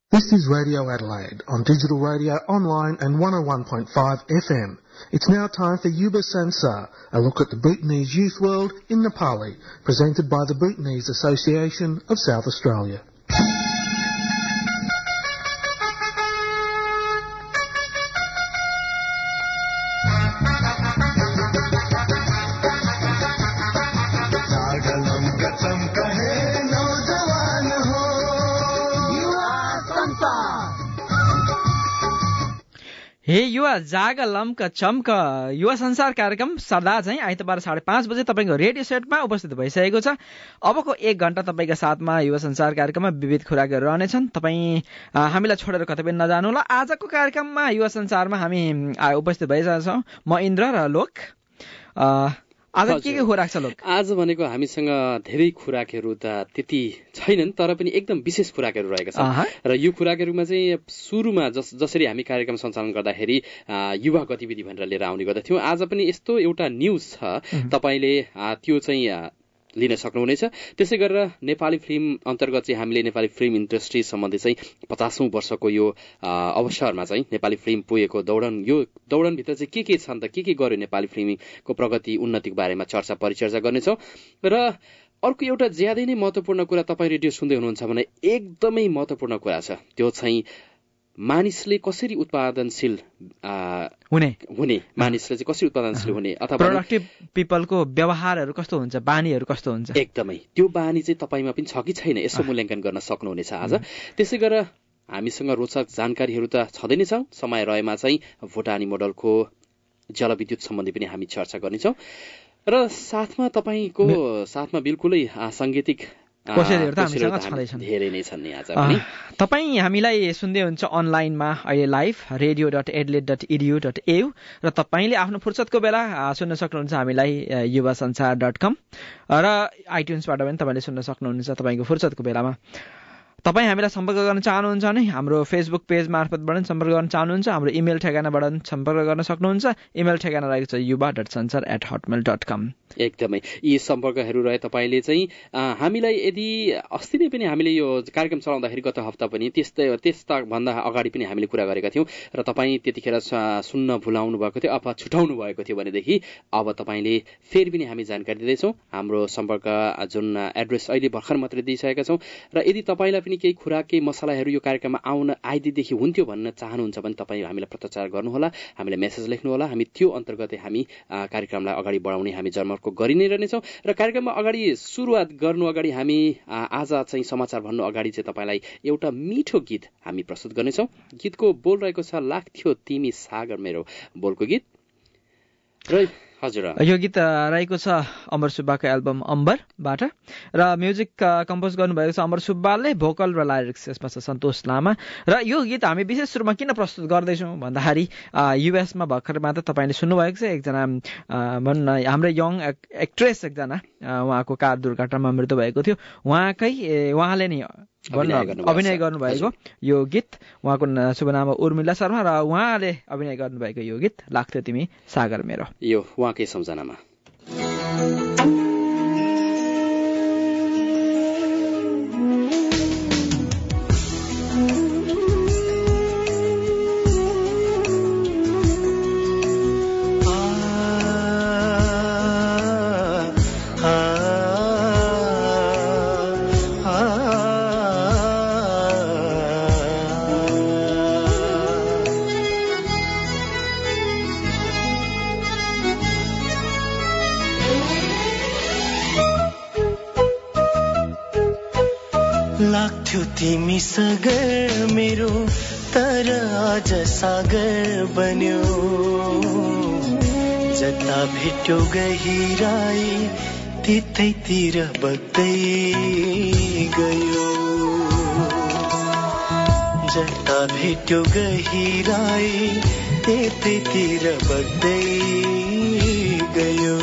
This is Radio Adelaide on digital radio, online and 101.5 FM. It's now time for Yuba Sansar, a look at the Bhutanese youth world in Nepali, presented by the Bhutanese Association of South Australia. हे युवा जाग लम्क चम्क युवा संसार कार्यक्रम सदा चाहिँ आइतबार 5:30 बजे तपाईँको रेडियो सेटमा उपस्थित भइसकेको छ। अबको 1 घण्टा तपाईँका साथमा युवा संसार कार्यक्रममा विविध कुराहरू रहनेछन्। तपाईँ हामीलाई छोडेर कतै पनि नजानुहोला। आजको कार्यक्रममा युवा संसारमा हामी उपस्थित भइसकेका छौँ। म इन्द्र र लोक। आज के खुराक छ लोक? आज भनेको हामीसँग धेरै खुराकहरू त त्यति छैनन्, तर पनि एकदम विशेष खुराकहरू रहेका छन्। र यो खुराकहरूमा चाहिँ सुरुमा जसरी हामी कार्यक्रम सञ्चालन गर्दाखेरि युवा गतिविधि भनेर लिएर आउने गर्दथ्यौँ, आज पनि यस्तो एउटा न्युज छ, तपाईँले त्यो चाहिँ लिन सक्नुहुनेछ। त्यसै गरेर नेपाली फिल्म अन्तर्गत चाहिँ हामीले नेपाली फिल्म इन्डस्ट्री सम्बन्धी चाहिँ 50औं वर्षको यो अवसरमा चाहिँ नेपाली फिल्म पुगेको दौडन, यो दौडनभित्र चाहिँ के छन् त, के गर्यो नेपाली फिल्मको प्रगति उन्नतिको बारेमा चर्चा परिचर्चा गर्नेछौँ। र अर्को एउटा ज्यादै नै महत्त्वपूर्ण कुरा तपाईँ रेडियो सुन्दै हुनुहुन्छ भने एकदमै महत्त्वपूर्ण कुरा छ, त्यो चाहिँ मानिसले कसरी उत्पादनशील हुने मानिसले चाहिँ कसरी उत्पादनशील हुने अथवा प्रोडक्टिभ पिपलको व्यवहारहरू कस्तो हुन्छ, बानीहरू कस्तो हुन्छ, एकदमै त्यो बानी चाहिँ तपाईँमा पनि छ कि छैन, यसो मूल्याङ्कन गर्न सक्नुहुनेछ आज। त्यसै गरेर हामीसँग रोचक जानकारीहरू त छँदै नै छ। समय रहेमा चाहिँ भुटानी मोडलको जलविद्युत सम्बन्धी पनि हामी चर्चा गर्नेछौँ। र साथमा तपाईँको साथमा बिल्कुलै साङ्गीतिक धेरै नै छन् नि आज पनि। तपाईँ हामीलाई सुन्दै हुन्छ अनलाइनमा अहिले लाइभ radio.adelaide.edu.au र तपाईँले आफ्नो फुर्सदको बेला सुन्न सक्नुहुन्छ हामीलाई yuvasansar.com र आइट्युन्सबाट पनि तपाईँले सुन्न सक्नुहुन्छ तपाईँको फुर्सदको बेलामा। तपाईँ हामीलाई सम्पर्क गर्न चाहनुहुन्छ भने हाम्रो फेसबुक पेज मार्फतबाट पनि सम्पर्क गर्न चाहनुहुन्छ, हाम्रो इमेल ठेगानाबाट पनि सम्पर्क गर्न सक्नुहुन्छ। इमेल ठेगाना रहेको छ yuva.sansar@hotmail.com। एकदमै यी सम्पर्कहरू रहे तपाईँले चाहिँ हामीलाई यदि अस्ति नै पनि हामीले यो कार्यक्रम चलाउँदाखेरि गत हप्ता पनि त्यस्ता भन्दा अगाडि पनि हामीले कुरा गरेका थियौँ र तपाईँ त्यतिखेर सुन्न भुलाउनु भएको थियो अथवा छुटाउनु भएको थियो भनेदेखि अब तपाईँले फेरि पनि हामी जानकारी दिँदैछौँ। हाम्रो सम्पर्क जुन एड्रेस अहिले भर्खर मात्रै दिइसकेका छौँ र यदि तपाईँलाई पनि केही खुराक केही मसलाहरू यो कार्यक्रममा आउन आइदिएदेखि हुन्थ्यो भन्न चाहनुहुन्छ भने तपाईँ हामीलाई पत्रचार गर्नुहोला, हामीलाई मेसेज लेख्नुहोला। हामी त्यो अन्तर्गतै हामी कार्यक्रमलाई अगाडि बढाउने हामी जर्मरको गरि नै रहनेछौँ। र कार्यक्रममा अगाडि सुरुवात गर्नु अगाडि हामी आज चाहिँ समाचार भन्नु अगाडि चाहिँ तपाईँलाई एउटा मिठो गीत हामी प्रस्तुत गर्नेछौँ। गीतको बोल रहेको छ लाग्थ्यो तिमी सागर मेरो बोलको गीत। र हजुर यो गीत रहेको छ अमर सुब्बाको एल्बम अम्बरबाट र म्युजिक कम्पोज गर्नुभएको छ अमर सुब्बाले, भोकल र लाइरिक्स यसमा छ सन्तोष लामा। र यो गीत हामी विशेष रूपमा किन प्रस्तुत गर्दैछौँ भन्दाखेरि युएसमा भर्खर मात्र तपाईँले सुन्नुभएको छ एकजना भन्न हाम्रो यङ एक्ट्रेस एकजना उहाँको कार दुर्घटनामा मृत्यु भएको थियो। उहाँले नै अभिनय गर्नुभएको यो गीत, उहाँको शुभ नाम उर्मिला शर्मा र उहाँले अभिनय गर्नुभएको यो गीत लाग्थ्यो तिमी सागर मेरो, यो उहाँकै सम्झनामा। लाग्थ्यो तिमी सागर मेरो, तर आज सागर बन्यो। जता भेट्यो गहिराई त्यतैतिर बग्दै गयो। जता भेट्यो गहिराई त्यतैतिर बग्दै गयो।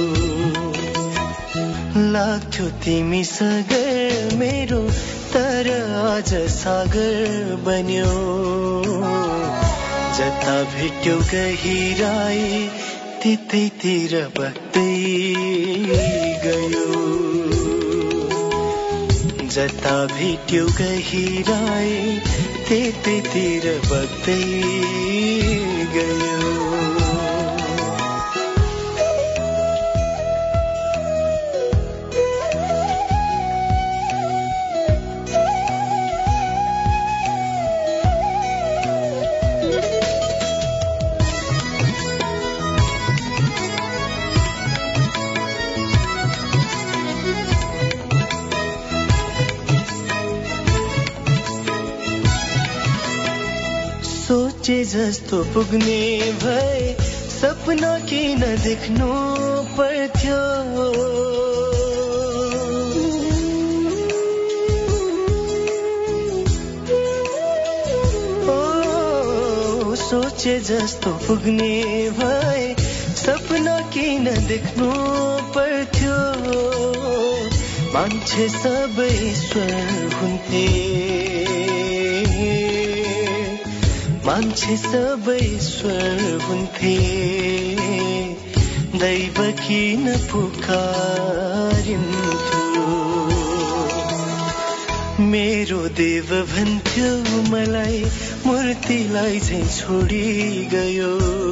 लाग्थ्यो तिमी सागर मेरो, तर आज सागर बन्यो। जता भेट्यो गहिराई त्यतैतिर बग्दै गयो। जता भेट्यो गहिराई त्यतैतिर बग्दै गयो सोचे जस्तो पुग्ने भए सपना किन देख्नु पर्थ्यो सोचे जस्तो पुग्ने भए सपना किन देख्नु पर्थ्यो मान्छे सबै ईश्वर हुन्थे मान्छे सबै ईश्वर हुन्थे दैव किन पुकारिन्थ्यो मेरो देव भन्थ्यो मलाई मूर्तिलाई चाहिँ छोडी गयो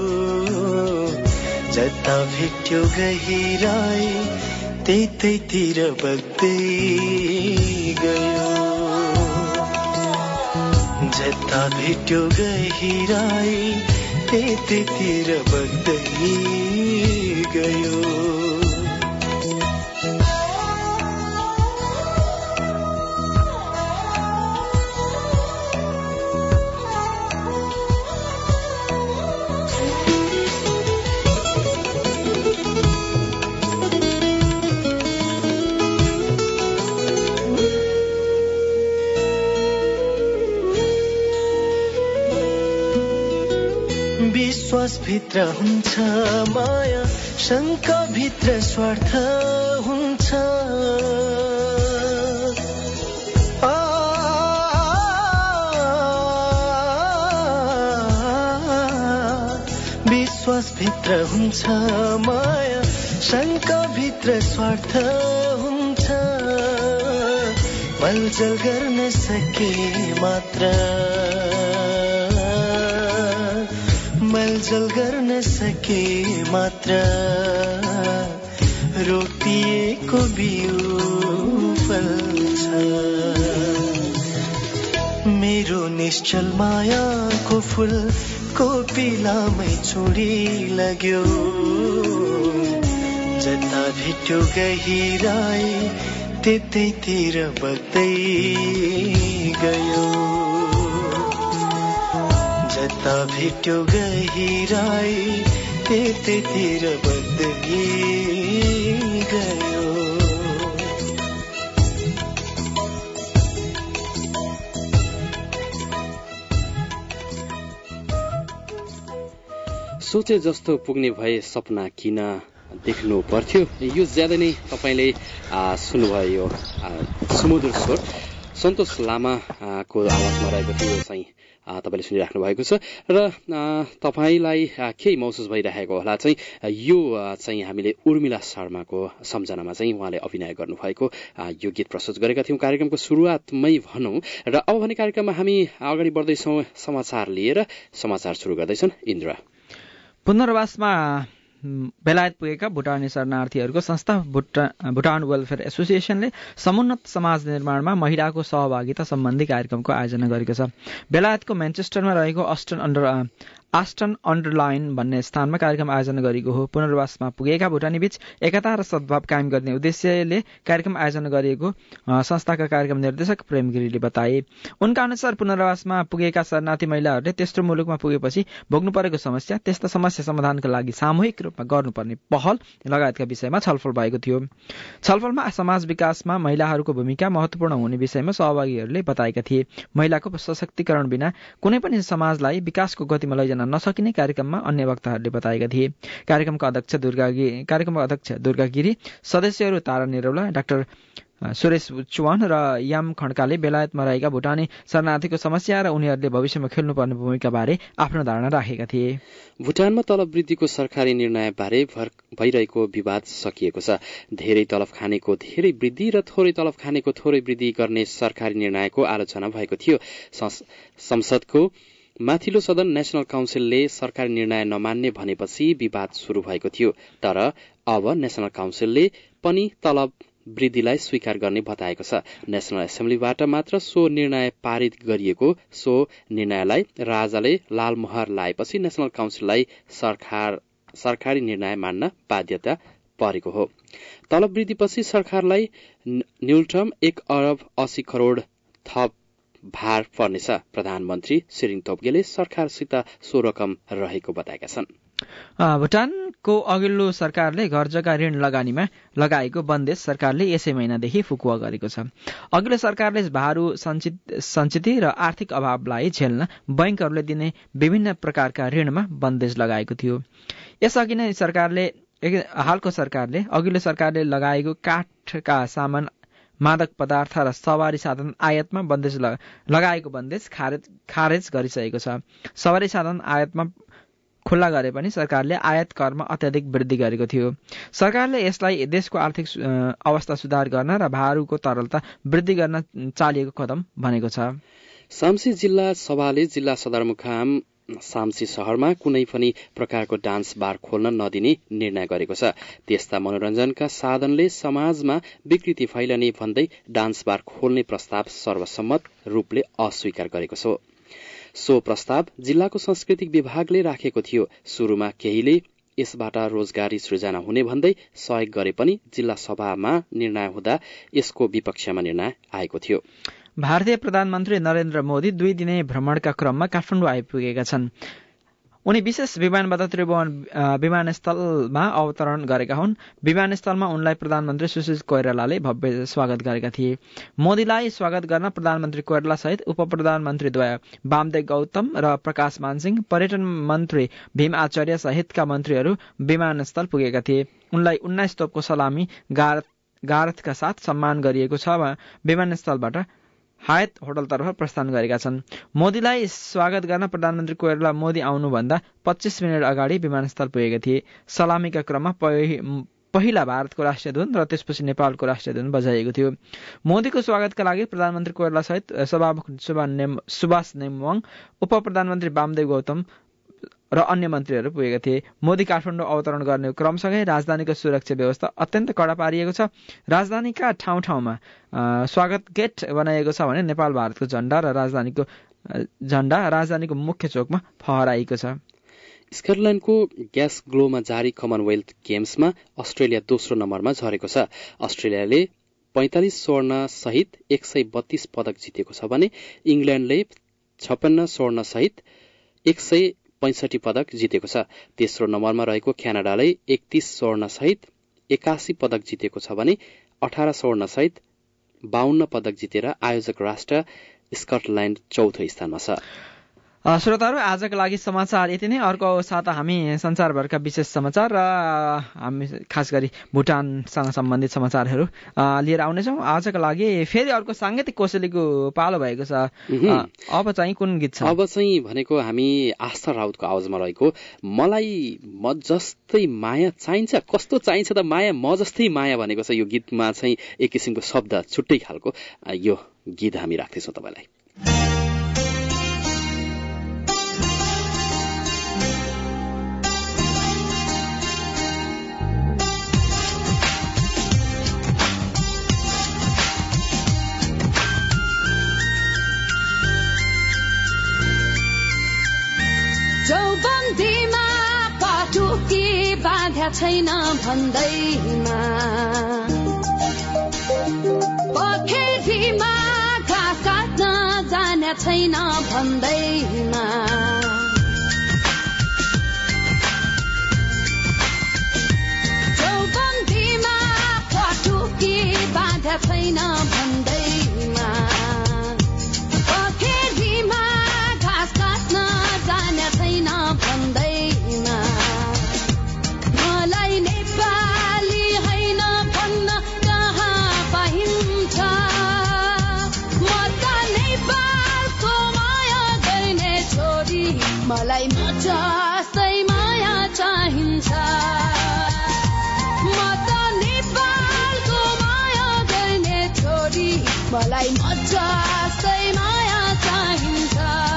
जता भेट्यो गहिराई त्यतैतिर बग्दै गयो जता भेट्यो गहिराई त्यतैतिर बग्दै गयो विश्वास भित्र हुन्छ माया शङ्का भित्र स्वार्थ हुन्छ विश्वास भित्र हुन्छ माया शङ्का भित्र स्वार्थ हुन्छ मलजल गर्न सके मात्र मलजल गर्न सके मात्र रोपिएको बिउ फल्छ मेरो निश्चल मायाको फुल कोपिलामै चुडी लाग्यो जता भेट्यो गहिराई त्यतैतिर बग्दै गयो जता भेट्यो गहिराई त्यतैतिर बग्दै गयो सोचे जस्तो पुग्ने भए सपना किन देख्नु पर्थ्यो यो ज्यादा नै तपाईले सुन्नुभयो यो सुमधुर स्वर सन्तोष लामाको आवाजमा रहेको थियो चाहिँ तपाईले सुनिराख्नु भएको छ र तपाईलाई के महसुस भइरहेको होला चाहिँ यो चाहिँ हामीले उर्मिला शर्माको सम्झनामा चाहिँ उहाँले अभिनय गर्नुभएको यो गीत प्रस्तुत गरेका थियौं कार्यक्रमको सुरुवातमै भनौं र अब भने कार्यक्रममा हामी अगाडि बढ्दैछौं समाचार लिएर समाचार सुरु गर्दैछन् इन्द्र पुनर्वासमा बेलायत पुगेका भुटानी शरणार्थीहरूको संस्था भुटान वेलफेयर एसोसिएसनले समुन्नत समाज निर्माणमा महिलाको सहभागिता सम्बन्धी कार्यक्रमको आयोजना गरेको छ। बेलायतको म्यान्चेस्टरमा रहेको आस्टन अन्डरलाइन भन्ने स्थानमा कार्यक्रम आयोजना गरिएको हो। पुनर्वासमा पुगेका भुटानी बीच एकता र सद्भाव कायम गर्ने उद्देश्यले कार्यक्रम आयोजना गरिएको संस्थाका कार्यक्रम निर्देशक प्रेम गिरीले बताए। उनका अनुसार पुनर्वासमा पुगेका शरणार्थी महिलाहरूले तेस्रो मुलुकमा पुगेपछि भोग्नु परेको समस्या, त्यस्ता समस्या समाधानका लागि सामूहिक रूपमा गर्नुपर्ने पहल लगायतका विषयमा छलफल भएको थियो। छलफलमा समाज विकासमा महिलाहरूको भूमिका महत्वपूर्ण हुने विषयमा सहभागीहरूले बताएका थिए। महिलाको सशक्तिकरण बिना कुनै पनि समाजलाई विकासको गतिमा लैजान नसकिने कार्यक्रममा अन्य वक्ताहरूले बताएका थिए। कार्यक्रमका अध्यक्ष दुर्गा गिरी, सदस्यहरू तारा निरौला, डाक्टर सुरेश चुवान र याम खड्काले बेलायतमा रहेका भुटानी शरणार्थीको समस्या र उनीहरूले भविष्यमा खेल्नुपर्ने भूमिकाबारे आफ्नो धारणा राखेका थिए। भुटानमा तलब वृद्धिको सरकारी निर्णयबारे भइरहेको विवाद सकिएको छ। धेरै तलब खानेको धेरै वृद्धि र थोरै तलब खानेको थोरै वृद्धि गर्ने सरकारी निर्णयको आलोचना भएको थियो। संसदको माथिल्लो सदन नेशनल काउन्सिलले सरकारी निर्णय नमान्ने भनेपछि विवाद शुरू भएको थियो। तर अब नेशनल काउन्सिलले पनि तलब वृद्धिलाई स्वीकार गर्ने बताएको छ। नेशनल एसेम्ब्लीबाट मात्र सो निर्णय पारित गरिएको। सो निर्णयलाई राजाले लालमोहर लाएपछि नेशनल काउन्सिललाई सरकारी निर्णय मान्न बाध्यता परेको हो। तलब वृद्धिपछि सरकारलाई न्यूनतम 1 अरब 80 करोड़ थप भार पर्नेछ। प्रधानमन्त्री सिरिङ तोब्गेले सरकारसित सो रकम रहेको बताएका छन्। भुटानको अघिल्लो सरकारले घर जग्गा ऋण लगानीमा लगाएको बन्देज सरकारले यसै महिनादेखि फुकुवा गरेको छ। अघिल्लो सरकारले भारू सञ्चित र आर्थिक अभावलाई झेल्न बैंकहरूले दिने विभिन्न प्रकारका ऋणमा बन्देज लगाएको थियो। यसअघि नै हालको सरकारले अघिल्लो सरकारले लगाएको काठका सामान, मादक पदार्थ र सवारी साधन आयातमा बन्देज लगाएको बन्देज खारेज गरिसकेको छ। सवारी साधन आयातमा खुल्ला गरे पनि सरकारले आयात करमा अत्याधिक वृद्धि गरेको थियो। सरकारले यसलाई देशको आर्थिक अवस्था सुधार गर्न र भारूको तरलता वृद्धि गर्न चालिएको कदम भनेको छ। साम्सी जिल्ला सभाले जिल्ला सदरमुकाम साम्सी शहरमा कुनै पनि प्रकारको डान्स बार खोल्न नदिने निर्णय गरेको छ। त्यस्ता मनोरञ्जनका साधनले समाजमा विकृति फैलने भन्दै डान्स बार खोल्ने प्रस्ताव सर्वसम्मत रूपले अस्वीकार गरेको छ। सो प्रस्ताव जिल्लाको सांस्कृतिक विभागले राखेको थियो। सुरुमा केहीले यसबाट रोजगारी सृजना हुने भन्दै सहयोग गरे पनि जिल्ला सभामा निर्णय हुँदा यसको विपक्षमा निर्णय आएको थियो। भारतीय प्रधानमन्त्री नरेन्द्र मोदी 2 दिने भ्रमणका क्रममा काठमाडौँ आइपुगेका छन्। उनी विशेष विमानबाट त्रिभुवन विमानस्थलमा अवतरण गरेका हुन्। विमानस्थलमा उनलाई प्रधानमन्त्री सुशील कोइरालाले भव्य स्वागत गरेका थिए। मोदीलाई स्वागत गर्न प्रधानमन्त्री कोइराला सहित उप प्रधानमन्त्रीद्वय वामदेव गौतम र प्रकाश मानसिंह, पर्यटन मन्त्री भीम आचार्य सहितका मन्त्रीहरू विमानस्थल पुगेका थिए। उनलाई 19 तोपको सलामी गारथका साथ सम्मान गरिएको छ। विमानस्थलबाट हायत होटलतर्फ प्रस्थान गरेका छन्। मोदीलाई स्वागत गर्न प्रधानमन्त्री कोइराला मोदी आउनुभन्दा 25 मिनट अगाडि विमानस्थल पुगेका थिए। सलामीका क्रममा पहिला भारतको राष्ट्रिय धुन र त्यसपछि नेपालको राष्ट्रिय धुन बजाइएको थियो। मोदीको स्वागतका लागि प्रधानमन्त्री कोइराला सहित सभामुख सुभाष नेमवाङ, उप प्रधानमन्त्री वामदेव गौतम र अन्य मन्त्रीहरू पुगेका थिए। मोदी काठमाडौँ अवतरण गर्ने क्रमसँगै राजधानीको सुरक्षा व्यवस्था अत्यन्त कडा पारिएको छ। राजधानीका ठाउँ ठाउँमा स्वागत गेट बनाइएको छ भने नेपाल भारतको झण्डा र राजधानीको मुख्य चोकमा फहराइएको छ। स्कटल्याण्डको ग्लासगोमा जारी कमनवेल्थ गेम्समा अस्ट्रेलिया दोस्रो नम्बरमा झरेको छ। अस्ट्रेलियाले 45 स्वर्ण सहित 132 पदक जितेको छ भने इङ्ल्याण्डले 56 स्वर्ण सहित 165 पदक जितेको छ। तेस्रो नम्बरमा रहेको क्यानाडाले 31 स्वर्ण सहित 81 पदक जितेको छ भने 18 स्वर्ण सहित 52 पदक जितेर आयोजक राष्ट्र स्कटल्याण्ड चौथो स्थानमा छ। श्रोताहरू, आजका लागि समाचार यति नै। अर्को साता हामी संसारभरका विशेष समाचार र हामी खास गरी भुटानसँग सम्बन्धित समाचारहरू लिएर आउनेछौँ। आजका लागि फेरि अर्को साङ्गीतिक कोसेलीको पालो भएको छ। अब चाहिँ कुन गीत छ? अब चाहिँ भनेको हामी आस्था राउतको आवाजमा रहेको मलाई म जस्तै माया चाहिन्छ। कस्तो चाहिन्छ त माया, म जस्तै माया भनेको छ। यो गीतमा चाहिँ एक किसिमको शब्द छुट्टै खालको यो गीत हामी राख्दैछौँ तपाईँलाई। चौबन्दीमा पाटुकी बाँध्या छैन भन्दैमा, पखेरीमा घाँस काट्न जाने छैन भन्दैमा, चौबन्दीमा पाटुकी बाँध्या छैन भन्दैमा, पखेरीमा घाँस काट्न जाने छैन भन्दैमा, मलाई नेपाली होइन भन्न कहाँ पाइन्छ। मलाई म जस्तै माया चाहिन्छ म त नेपालको माया गर्ने छोरी मलाई म जस्तै माया चाहिन्छ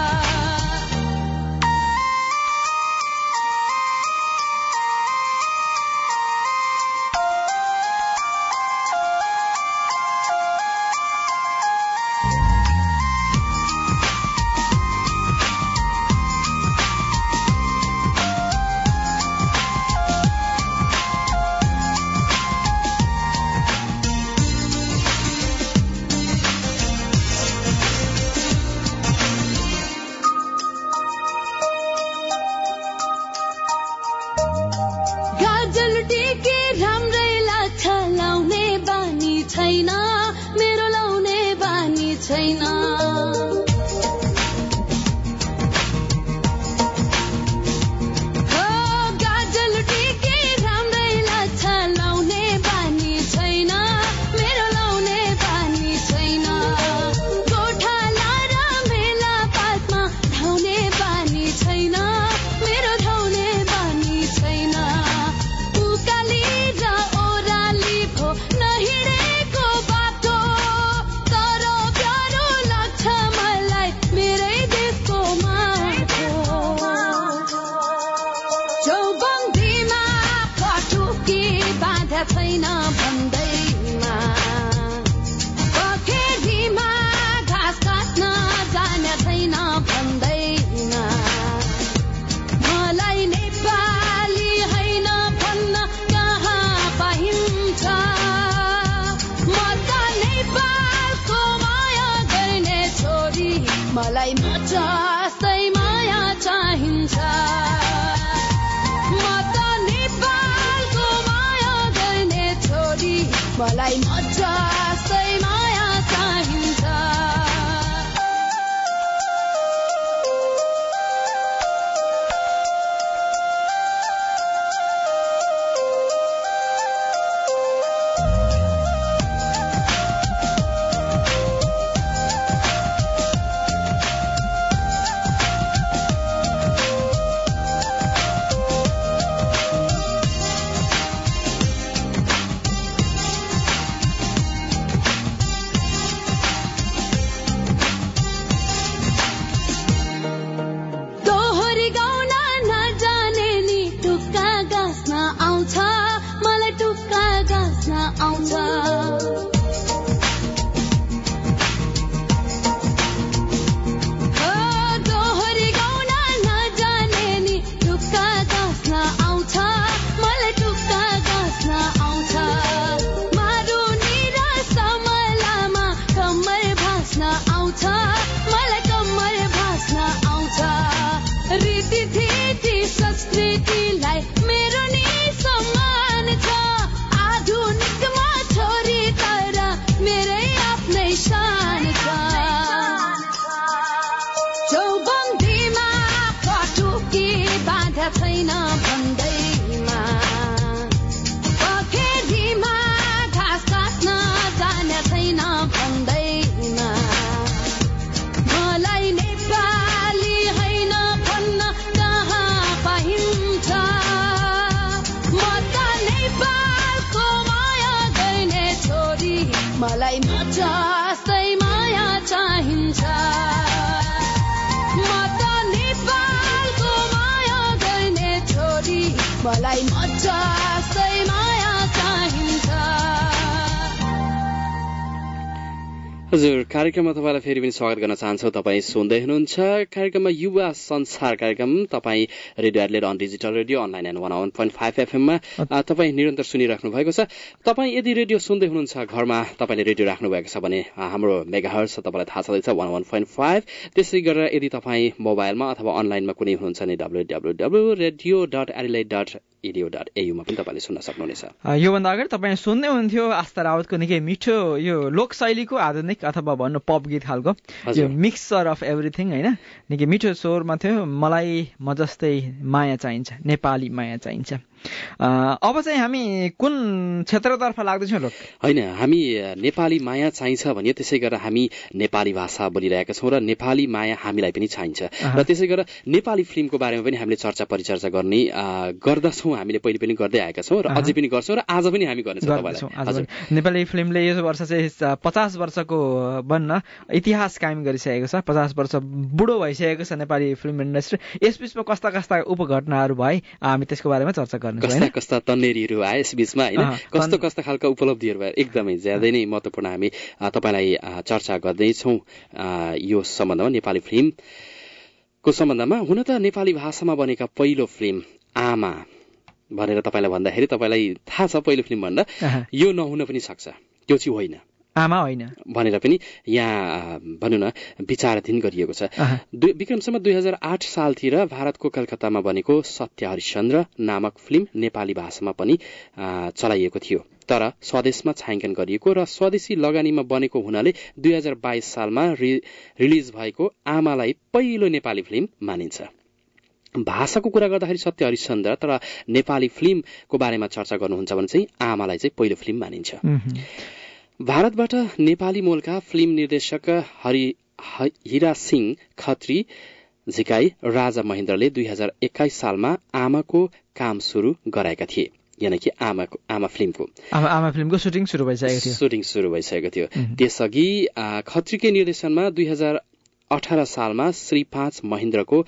मलाई म जस्तै माया चाहिन्छ म त नेपालको माया गर्ने छोरी मलाई म जस्तै माया चाहिन्छ मलाई म जस्तै माया चाहिन्छ म त नेपालको माया गर्ने छोरी मलाई म जस्तै माया चाहिन्छ हजुर कार्यक्रममा तपाईँलाई फेरि पनि स्वागत गर्न चाहन्छौ। तपाईँ सुन्दै हुनुहुन्छ कार्यक्रममा युवा संसार कार्यक्रम। तपाईँ radio Adelaide on digital radio online and 101.5 FM-मा तपाईँ निरन्तर सुनिराख्नु भएको छ। तपाईँ यदि रेडियो सुन्दै हुनुहुन्छ, घरमा तपाईँले रेडियो राख्नु भएको छ भने हाम्रो मेगाहर्ट्ज तपाईँलाई थाहा छँदैछ 101.5। त्यसै गरेर यदि तपाईँ मोबाइलमा अथवा अनलाइनमा कुनै हुनुहुन्छ भने www.radio.adelaide.edu.au मा पनि तपाईँले सुन्न सक्नुहुनेछ। योभन्दा अगाडि तपाईँ सुन्दै हुन्थ्यो आस्था रावतको निकै मिठो यो लोक शैलीको आधुनिक अथवा भन्नु पप गीत खालको यो मिक्सचर अफ एभ्रिथिङ हैन, निकै मिठो स्वरमा थियो। मलाई म जस्तै माया चाहिन्छ, नेपाली माया चाहिन्छ। अब चाहिँ हामी कुन क्षेत्रतर्फ लाग्दैछौँ लोक? होइन, हामी नेपाली माया चाहिन्छ भने त्यसै गरेर हामी नेपाली भाषा बोलिरहेका छौँ र नेपाली माया हामीलाई पनि चाहिन्छ र त्यसै गरेर नेपाली फिल्मको बारेमा पनि हामीले चर्चा परिचर्चा गर्दछौँ। हामीले पहिले पनि गर्दै आएका छौँ र अझै पनि गर्छौँ र आज पनि हामी गर्नेछौँ तपाईलाई। नेपाली फिल्मले यो वर्ष चाहिँ 50 वर्षको बन्न इतिहास कायम गरिसकेको छ। 50 वर्ष बुढो भइसकेको छ नेपाली फिल्म इन्डस्ट्री। यसबीचमा कस्ता कस्ता उपघटनाहरू भए हामी त्यसको बारेमा चर्चा गर्नेछौँ। कस्ता कस्ता तन्नेरीहरू आए यसबीचमा, होइन, कस्तो कस्ता खालका उपलब्धिहरू भए, एकदमै ज्यादै नै महत्त्वपूर्ण हामी तपाईलाई चर्चा गर्दैछौँ यो सम्बन्धमा, नेपाली फिल्मको सम्बन्धमा। हुन त नेपाली भाषामा बनेका पहिलो फिल्म आमा भनेर तपाईँलाई भन्दाखेरि तपाईँलाई थाहा छ पहिलो फिल्म भन्दा यो नहुन पनि सक्छ, त्यो चाहिँ होइन, आमा होइन भनेर पनि यहाँ भनौँ न विचाराधीन गरिएको छ। विक्रमसम्म 2008 सालतिर भारतको कलकत्तामा बनेको सत्य हरिश्चन्द्र नामक फिल्म नेपाली भाषामा पनि चलाइएको थियो, तर स्वदेशमा छायाङ्कन गरिएको र स्वदेशी लगानीमा बनेको हुनाले 2022 सालमा रिलिज भएको आमालाई पहिलो नेपाली फिल्म मानिन्छ। भाषाको कुरा गर्दाखेरि सत्य हरिश्चन्द्र, तर नेपाली फिल्मको बारेमा चर्चा गर्नुहुन्छ भने चाहिँ आमालाई चाहिँ पहिलो फिल्म मानिन्छ। भारतबाट नेपाली मूलका फिल्म निर्देशक हिरा सिंह खत्री झिकाई राजा महेन्द्रले 2021 सालमा आमाको काम सुरु गराएका थिए, यानि कि आमा फिल्मको सुटिङ सुरु भइसकेको थियो। त्यसअघि खत्रीकै निर्देशनमा 2018 सालमा श्री 5 महेन्द्रको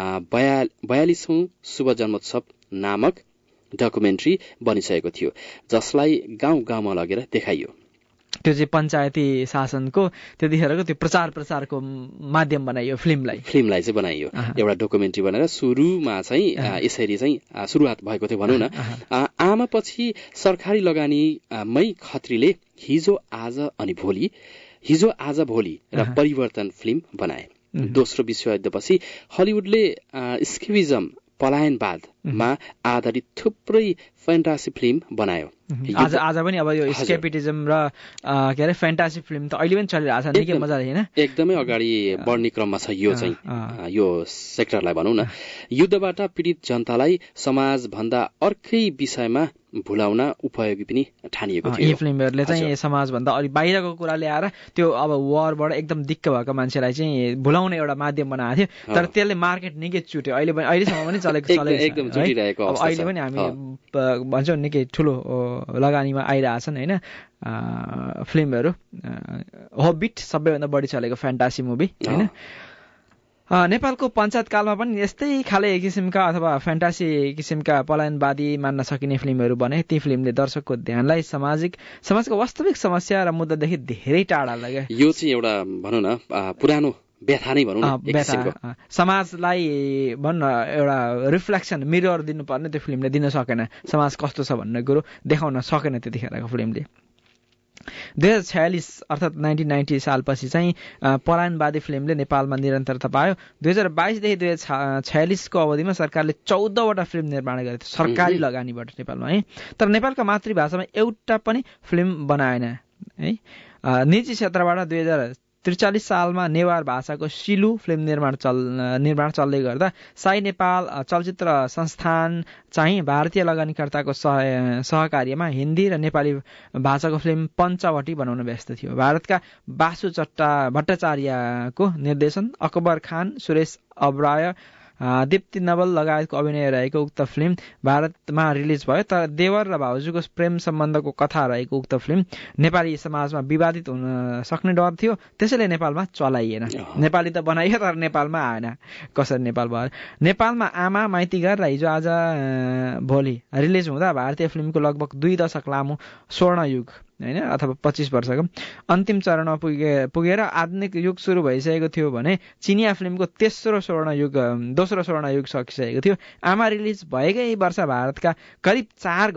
42औं शुभ जन्मोत्सव नामक डकुमेन्ट्री बनिसकेको थियो, जसलाई गाउँ गाउँमा लगेर देखाइयो। त्यो चाहिँ पञ्चायती शासनको त्यतिखेरको त्यो प्रचारको माध्यम बनाइयो, फिल्मलाई चाहिँ बनाइयो एउटा डकुमेन्ट्री बनाएर। सुरुमा चाहिँ यसरी चाहिँ सुरुवात भएको थियो भनौँ न। आमा पछि सरकारी लगानीमै खत्रीले हिजो आज भोलि र परिवर्तन फिल्म बनाए। दोस्रो विश्वयुद्धपछि हलिउडले स्केपिजम पलायनवादमा आधारित थुप्रै फ्यान्टासी फिल्म बनायो। आज पनि अब यो स्केपिटिजम र के अरे फ्यान्टासी फिल्म त अहिले पनि चलिरहेको छ, निकै मजा होइन, एकदमै अगाडि बढ्ने क्रममा छ यो चाहिँ यो सेक्टरलाई भनौँ न। युद्धबाट पीडित जनतालाई समाजभन्दा अर्कै विषयमा भुलाउन उपयोगी पनि ठानिएको थियो। यी फिल्महरूले चाहिँ समाजभन्दा अलिक बाहिरको कुरा ल्याएर त्यो अब वारबाट एकदम दिक्क भएको मान्छेलाई चाहिँ भुलाउने एउटा माध्यम बनाएको थियो, तर त्यसले मार्केट निकै चुट्यो। अहिलेसम्म पनि चलेको एकदम चुटिरहेको अवस्था छ। अहिले पनि हामी भन्छौँ निकै ठुलो लगानीमा आइरहेछन् होइन फिल्महरू। हबिट सबैभन्दा बढी चलेको फ्यान्टासी मुभी होइन। नेपालको पञ्चायतकालमा पनि यस्तै खाले किसिमका अथवा फ्यान्टासी किसिमका पलायनवादी मान्न सकिने फिल्महरू बने। ती फिल्मले दर्शकको ध्यानलाई समाजको वास्तविक समस्या र मुद्दादेखि धेरै टाढा लगे। यो चाहिँ एउटा भनौँ न पुरानो व्यथा नै भनौँ न, समाजलाई भन्न एउटा रिफ्लेक्सन मिरर दिनुपर्ने त्यो फिल्मले दिन सकेन। समाज कस्तो छ भन्ने कुरो देखाउन सकेन त्यतिखेरको फिल्मले। 2046 अर्थात् 1990 सालपछि चाहिँ पलायनवादी फिल्मले नेपालमा निरन्तरता पायो। 2022 देखि 2046 को अवधिमा सरकारले 14वटा फिल्म निर्माण गरेको थियो सरकारी लगानीबाट नेपालमा है। तर नेपालका मातृभाषामा एउटा पनि फिल्म बनाएन है। निजी क्षेत्रबाट 2043 सालमा नेवार भाषाको सिलु फिल्म निर्माण चल्दै गर्दा साई नेपाल चलचित्र संस्थान चाहिँ भारतीय लगानीकर्ताको सहकार्यमा हिन्दी र नेपाली भाषाको फिल्म पञ्चवटी बनाउन व्यस्त थियो। भारतका बासु भट्टाचार्यको निर्देशन, अकबर खान, सुरेश अब्राय, दीप्ति नवल लगायतको अभिनय रहेको उक्त फिल्म भारतमा रिलिज भयो। तर देवर र भाउजूको प्रेम सम्बन्धको कथा रहेको उक्त फिल्म नेपाली समाजमा विवादित हुन सक्ने डर थियो, त्यसैले नेपालमा चलाइएन। नेपाली त बनाइयो तर नेपालमा आएन। कसरी नेपाल भयो? नेपालमा आमा, माइतीघर र हिजो आज भोलि रिलिज हुँदा भारतीय फिल्मको लगभग 2 दशक लामो स्वर्णयुग होइन अथवा 25 वर्षको अन्तिम चरणमा पुगेर आधुनिक युग सुरु भइसकेको थियो भने चिनिया फिल्मको दोस्रो स्वर्णयुग सकिसकेको थियो। आमा रिलिज भएकै वर्ष भारतमा करिब 4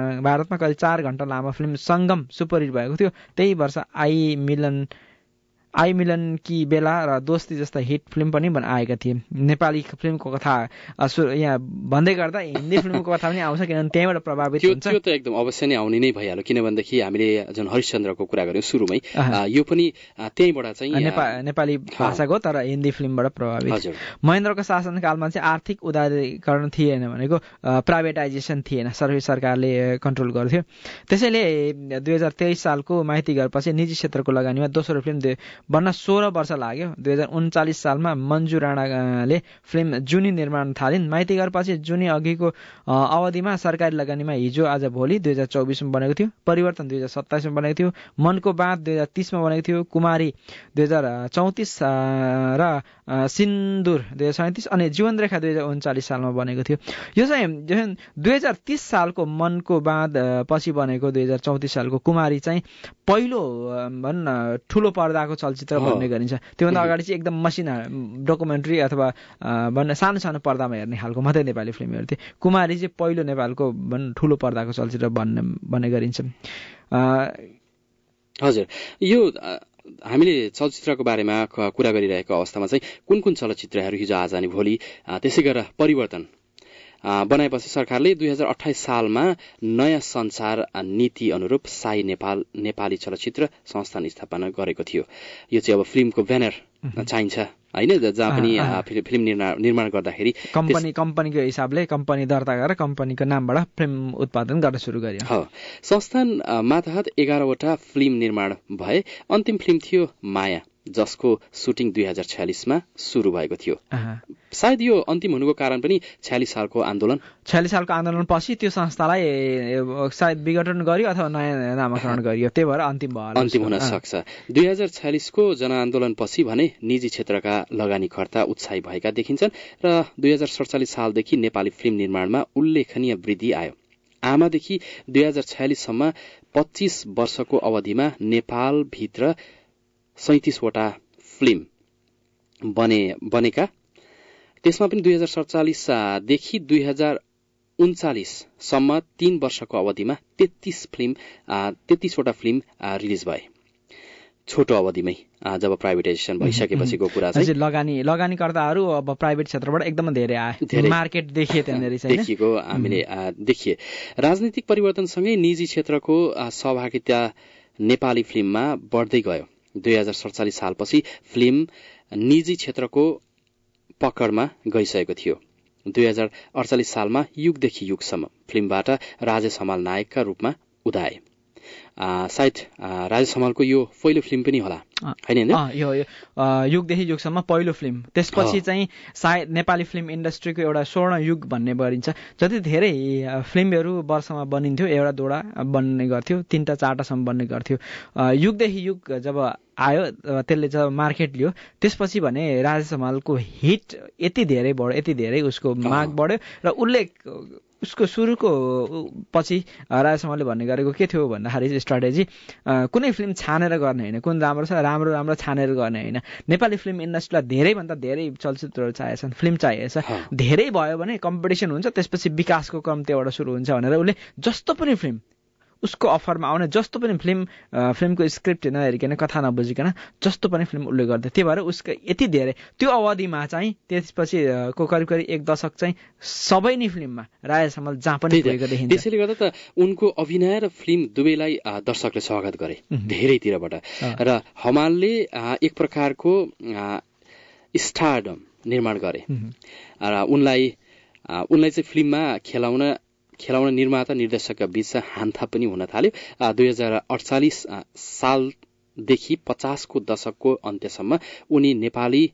घण्टा लामो फिल्म सङ्गम सुपरहिट भएको थियो। त्यही वर्ष आई मिलन आई मिलन की बेला र दोस्ती जस्ता हिट फिल्म पनि आएका थिए। नेपाली फिल्मको कथा यहाँ भन्दै गर्दा हिन्दी फिल्मको कथा पनि आउँछ, किनभने त्यहीँबाट प्रभावित हुन्छ। त्यो त एकदम अवश्य नै आउने नै भइहाल्यो, किनभनेदेखि हामीले जुन हरिश्चन्द्रको कुरा गर्यौं सुरुमै, यो पनि त्यहीँबाट चाहिँ नेपाली भाषाको तर हिन्दी फिल्मबाट प्रभावित। महेन्द्रको शासनकालमा चाहिँ आर्थिक उदारीकरण थिएन, भनेको प्राइभेटाइजेसन थिएन, सरकारले कन्ट्रोल गर्थ्यो। त्यसैले 2023 सालको माइती घरपछि निजी क्षेत्रको लगानीमा दोस्रो फिल्म बन्न 16 वर्ष लाग्यो। 2039 सालमा मन्जु राणाले फिल्म जुनी निर्माण थालिन्। माइती घरपछि जुनी अघिको अवधिमा सरकारी लगानीमा हिजो आज भोलि 2024 मा बनेको थियो, परिवर्तन 2027 मा बनेको थियो, मनको बाँध 2030 मा बनेको थियो, कुमारी 2034 र सिन्दुर 2037 अनि जीवनरेखा 2039 सालमा बनेको थियो। यो चाहिँ 2030 सालको मनको बाँध पछि बनेको 2034 सालको कुमारी चाहिँ पहिलो भन्न ठुलो पर्दाको चलचित्र भन्ने गरिन्छ। त्योभन्दा अगाडि चाहिँ एकदम मसिना डकुमेन्ट्री अथवा भन्न सानो सानो पर्दामा हेर्ने खालको मात्रै नेपाली फिल्महरू थिए। कुमारी चाहिँ पहिलो नेपालको ठुलो पर्दाको चलचित्र भन्ने गरिन्छ। हजुर, यो हामीले चलचित्रको बारेमा कुरा गरिरहेको अवस्थामा चाहिँ कुन कुन चलचित्रहरू हिजो आज अनि भोलि त्यसै गरेर परिवर्तन बनाएपछि सरकारले 2028 सालमा नयाँ संचार नीति अनुरूप साई नेपाली चलचित्र संस्थान स्थापना गरेको थियो। यो चाहिँ अब फिल्मको ब्यानर चाहिन्छ हैन, जहाँ पनि फिल्म निर्माण गर्दाखेरि कम्पनीको हिसाबले कम्पनी दर्ता गरेर कम्पनीको नामबाट फिल्म उत्पादन गर्न सुरु गर्यो। संस्थान मातहत 11 वटा फिल्म निर्माण भए। अन्तिम फिल्म थियो माया, जसको सुटिङ 2046 मा सुरु भएको थियो। सायद यो अन्तिम हुनुको कारण पनि 46 सालको आन्दोलन पछि त्यो संस्थालाई सायद विघटन गरियो अथवा नयाँ नामकरण गरियो, त्यही भएर अन्तिम हुन सक्छ। 2046 को जनआन्दोलन पछि भने निजी क्षेत्रका लगानीकर्ता उत्साही भएका देखिन्छन् र 2047 सालदेखि नेपाली फिल्म निर्माणमा उल्लेखनीय वृद्धि आयो। आमादेखि 2046 सम्म 25 वर्षको अवधिमा नेपालभित्र 37 वटा फिल्म बनेका, त्यसमा पनि 2047 देखि 2039 सम्म 3 वर्षको अवधिमा 33 वटा फिल्म रिलिज भए। छोटो अवधिमै जब प्राइभेटाइजेसन भइसकेपछिको कुरा चाहिँ लगानीकर्ताहरू अब प्राइभेट क्षेत्रबाट एकदम धेरै आए, मार्केट देखिए त्यहाँनेरि चाहिँ देखिएको हामीले देखिए। राजनीतिक परिवर्तनसँगै निजी क्षेत्रको सहभागिता नेपाली फिल्ममा बढ्दै गयो। 2047 सालपछि फिल्म निजी क्षेत्रको पकडमा गइसकेको थियो। 2048 सालमा युगदेखि युगसम्म फिल्मबाट राजेश हमाल नायकका रूपमा उदाए। सायद राजेश हमालको यो पहिलो फिल्म पनि होला हैन? यो युगदेखि युगसम्म पहिलो फिल्म। त्यसपछि चाहिँ सायद नेपाली फिल्म इन्डस्ट्रीको एउटा स्वर्ण युग भन्ने गरिन्छ। जति धेरै फिल्महरू वर्षमा बनिन्थ्यो, एउटा दुईवटा बन्ने गर्थ्यो, 3टा 4टासम्म बन्ने गर्थ्यो। युगदेखि युग जब आयो, त्यसले जब मार्केट लियो, त्यसपछि भने राजेश हमालको हिट यति धेरै बढ्यो, यति धेरै उसको माग बढ्यो र उसको सुरुको पछि राजेश हमालले भन्ने गरेको के थियो भन्दाखेरि स्ट्राटेजी कुनै फिल्म छानेर गर्ने होइन, कुन राम्रो छ राम्रो छानेर गर्ने होइन। नेपाली फिल्म इन्डस्ट्रीलाई धेरैभन्दा धेरै चलचित्रहरू चाहिएछन्, फिल्म चाहिएछ। धेरै भयो भने कम्पिटिसन हुन्छ, त्यसपछि विकासको क्रम त्यहाँबाट सुरु हुन्छ भनेर उसले जस्तो पनि फिल्म उसको अफरमा आउने, जस्तो पनि फिल्मको स्क्रिप्ट नहेरिकन, कथा नबुझिकन जस्तो पनि फिल्म उसले गर्दै, त्यही भएर उसको यति धेरै त्यो अवधिमा चाहिँ त्यसपछि करिब 1 दशक चाहिँ सबै नै फिल्ममा राजेश हमाल जहाँ पनि पुगेको देखिन्छ। त्यसैले गर्दा त उनको अभिनय र फिल्म दुवैलाई दर्शकले स्वागत गरे धेरैतिरबाट। र हमालले एक प्रकारको स्टारडम निर्माण गरे र उनलाई चाहिँ फिल्ममा खेलाउन निर्माता निर्देशकका बीच हान्था पनि हुन थाल्यो। 2048 सालदेखि 50 को दशकको अन्त्यसम्म उनी नेपाली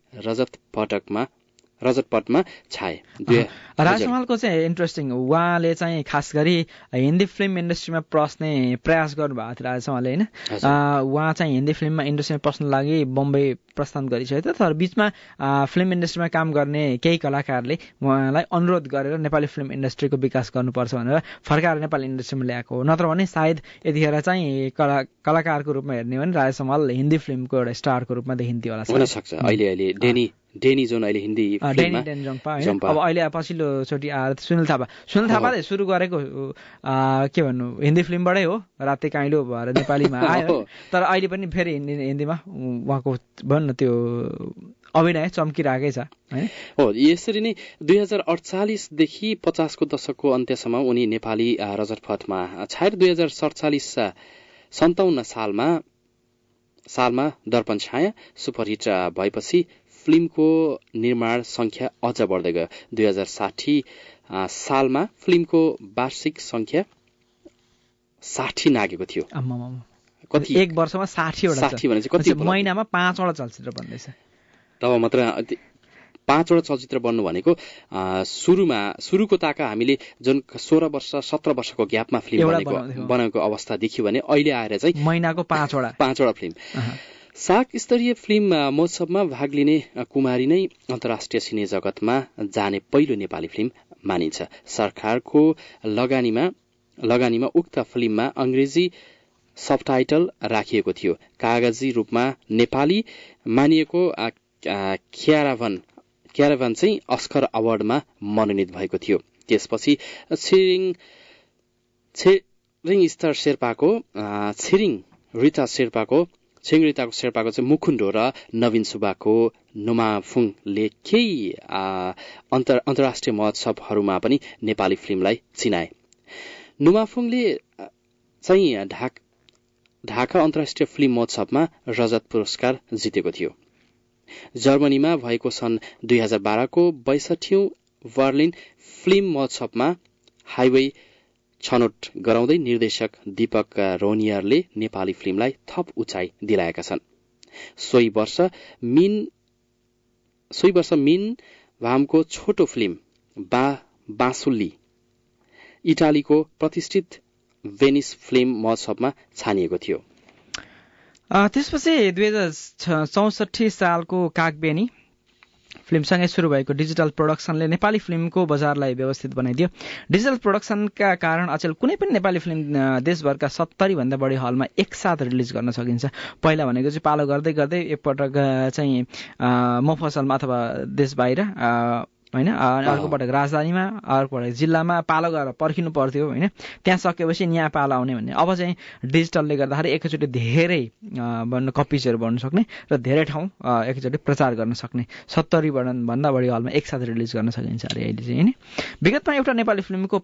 रजतपटमा छाए। राजेश हमालको चाहिँ इन्ट्रेस्टिङ, उहाँले चाहिँ खास गरी हिन्दी फिल्म इन्डस्ट्रीमा पस्ने प्रयास गर्नुभएको थियो राजेश हमालले हैन। उहाँ चाहिँ हिन्दी फिल्ममा इन्डस्ट्रीमा पस्न लागि बम्बई प्रस्थान गरिसकेको थियो, तर बीचमा फिल्म इन्डस्ट्रीमा काम गर्ने केही कलाकारले उहाँलाई अनुरोध गरेर नेपाली फिल्म इन्डस्ट्रीको विकास गर्नुपर्छ भनेर फर्काएर नेपाली इन्डस्ट्रीमा ल्याएको हो। नत्र भने सायद यतिखेर चाहिँ कलाकारको रूपमा हेर्ने भने राजेश हमाल हिन्दी फिल्मको एउटा स्टारको रूपमा देखिन्थ्यो होला। हुन सक्छ। अहिले डेनी डेनी जोन अहिले हिन्दी फिल्ममा डेनी जम्पा हैन अब अहिले पछिल्लो चोटि आएर सुनिल थापाले सुरु गरेको के भन्नु हिन्दी फिल्मबाटै हो राते काइलो भएर नेपालीमा आयो तर अहिले पनि फेरि हिन्दीमा उहाँको भन्न त्यो अभिनय चम्किरहेकै छ हैन हो यसरी नै 2048 देखि 50 को दशकको अन्त्यसम्म उनी नेपाली रजतपथमा छाएर 2047 57 सालमा दर्पण छाया सुपरहिट भएपछि फिल्मको निर्माण संख्या अझ बढ्दै गयो 2060 सालमा फिल्मको वार्षिक संख्या 60 नागेको थियो कति एक वर्षमा 60 वटा 60 भने चाहिँ कति महिनामा 5 वटा चलचित्र बन्दैछ तब मात्र 5 वटा चलचित्र बन्नु भनेको सुरुको ताका हामीले जुन 16 वर्ष 17 वर्षको ग्यापमा फिल्म बनाएको अवस्था देखियो भने अहिले आएर चाहिँ महिनाको 5 वटा फिल्म साक स्तरीय फिल्म महोत्सवमा भाग लिने कुमारी नै अन्तर्राष्ट्रिय सिने जगतमा जाने पहिलो नेपाली फिल्म मानिन्छ सरकारको लगानीमा उक्त फिल्ममा अंग्रेजी सबटाइटल राखिएको थियो कागजी रूपमा नेपाली मानिएको क्याराभन चाहिँ अस्कर अवार्डमा मनोनित भएको थियो त्यसपछि छिरिङ रिताको शेर्पाको चाहिँ मुखुन्डो र नवीन सुब्बाको नुमाफुङले केही अन्तर्राष्ट्रिय महोत्सवहरूमा पनि नेपाली फिल्मलाई चिनाए नुमाफुङले चाहिँ ढाका अन्तर्राष्ट्रिय फिल्म महोत्सवमा रजत पुरस्कार जितेको थियो जर्मनीमा भएको सन् 2012 को 62औं बर्लिन फिल्म महोत्सवमा हाइवे छनौट गराउँदै निर्देशक दीपक रोनियरले नेपाली फिल्मलाई थप उचाइ दिलाएका छन् सोही वर्ष मिन भामको छोटो फिल्म बाँसुल्ली इटालीको प्रतिष्ठित भेनिस फिल्म महोत्सवमा छानिएको थियो त्यसपछि 2064 सालको कागबेनी फिल्मसँगै सुरु भएको डिजिटल प्रोडक्सनले नेपाली फिल्मको बजारलाई व्यवस्थित बनाइदियो डिजिटल प्रोडक्सनका कारण अचेल कुनै पनि नेपाली फिल्म देशभरका 70 भन्दा बढी हलमा एकसाथ रिलिज गर्न सकिन्छ पहिला भनेको चाहिँ पालो गर्दै गर्दै एकपटक चाहिँ मफसलमा अथवा देश बाहिर हैन अर्को पटक राजधानीमा अर्को पटक जिल्लामा पालो गरेर पर्खिनु पर्थ्यो हैन त्यहाँ सकेपछि यहाँ पालो आउने भन्ने अब चाहिँ डिजिटलले गर्दाखेरि एकैचोटि धेरै कपिजहरू बन्न सक्ने र धेरै ठाउँ एकैचोटि प्रचार गर्न सक्ने 70 भन्दा बढी हलमा एकसाथ रिलिज गर्न सकिन्छ अरे अहिले चाहिँ हैन विगतमा एउटा नेपाली फिल्मको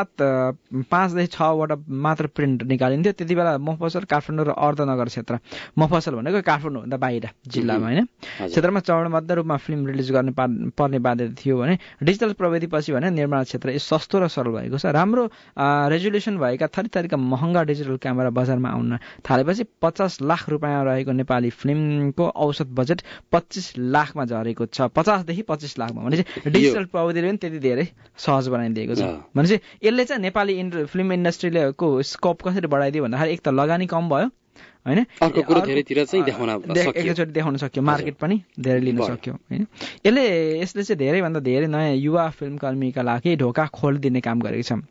5 देखि 6 वटा मात्र प्रिन्ट निकालिन्थ्यो त्यतिबेला मफसल काठमाडौँ र अर्धनगर क्षेत्र मफसल भनेको काठमाडौँ भन्दा बाहिर जिल्लामा हैन क्षेत्रमा चरणबद्ध रूपमा फिल्म रिलिज गर्ने पर्ने बाध्यता थियो भने डिजिटल प्रविधिपछि भने निर्माण क्षेत्र सस्तो र सरल भएको छ राम्रो रेजोल्युसन भएका थरीका महँगा डिजिटल क्यामेरा बजारमा आउन थालेपछि 50 लाख रुपैयाँ रहेको नेपाली फिल्मको औसत बजेट 25 लाखमा झरेको छ 50 देखि 25 लाखमा भनेपछि डिजिटल प्रविधिले पनि त्यति धेरै सहज बनाइदिएको छ भनेपछि यसले चाहिँ नेपाली फिल्म इन्डस्ट्रीको स्कोप कसरी बढाइदियो भन्दाखेरि एक त लगानी कम भयो हैन अर्को कुरो धेरैतिर चाहिँ एकैचोटि देखाउन सक्यो मार्केट पनि धेरै लिन सक्यो हैन यसले चाहिँ धेरै भन्दा धेरै नयाँ युवा फिल्मकर्मीका लागि ढोका खोलिदिने काम गरेको छ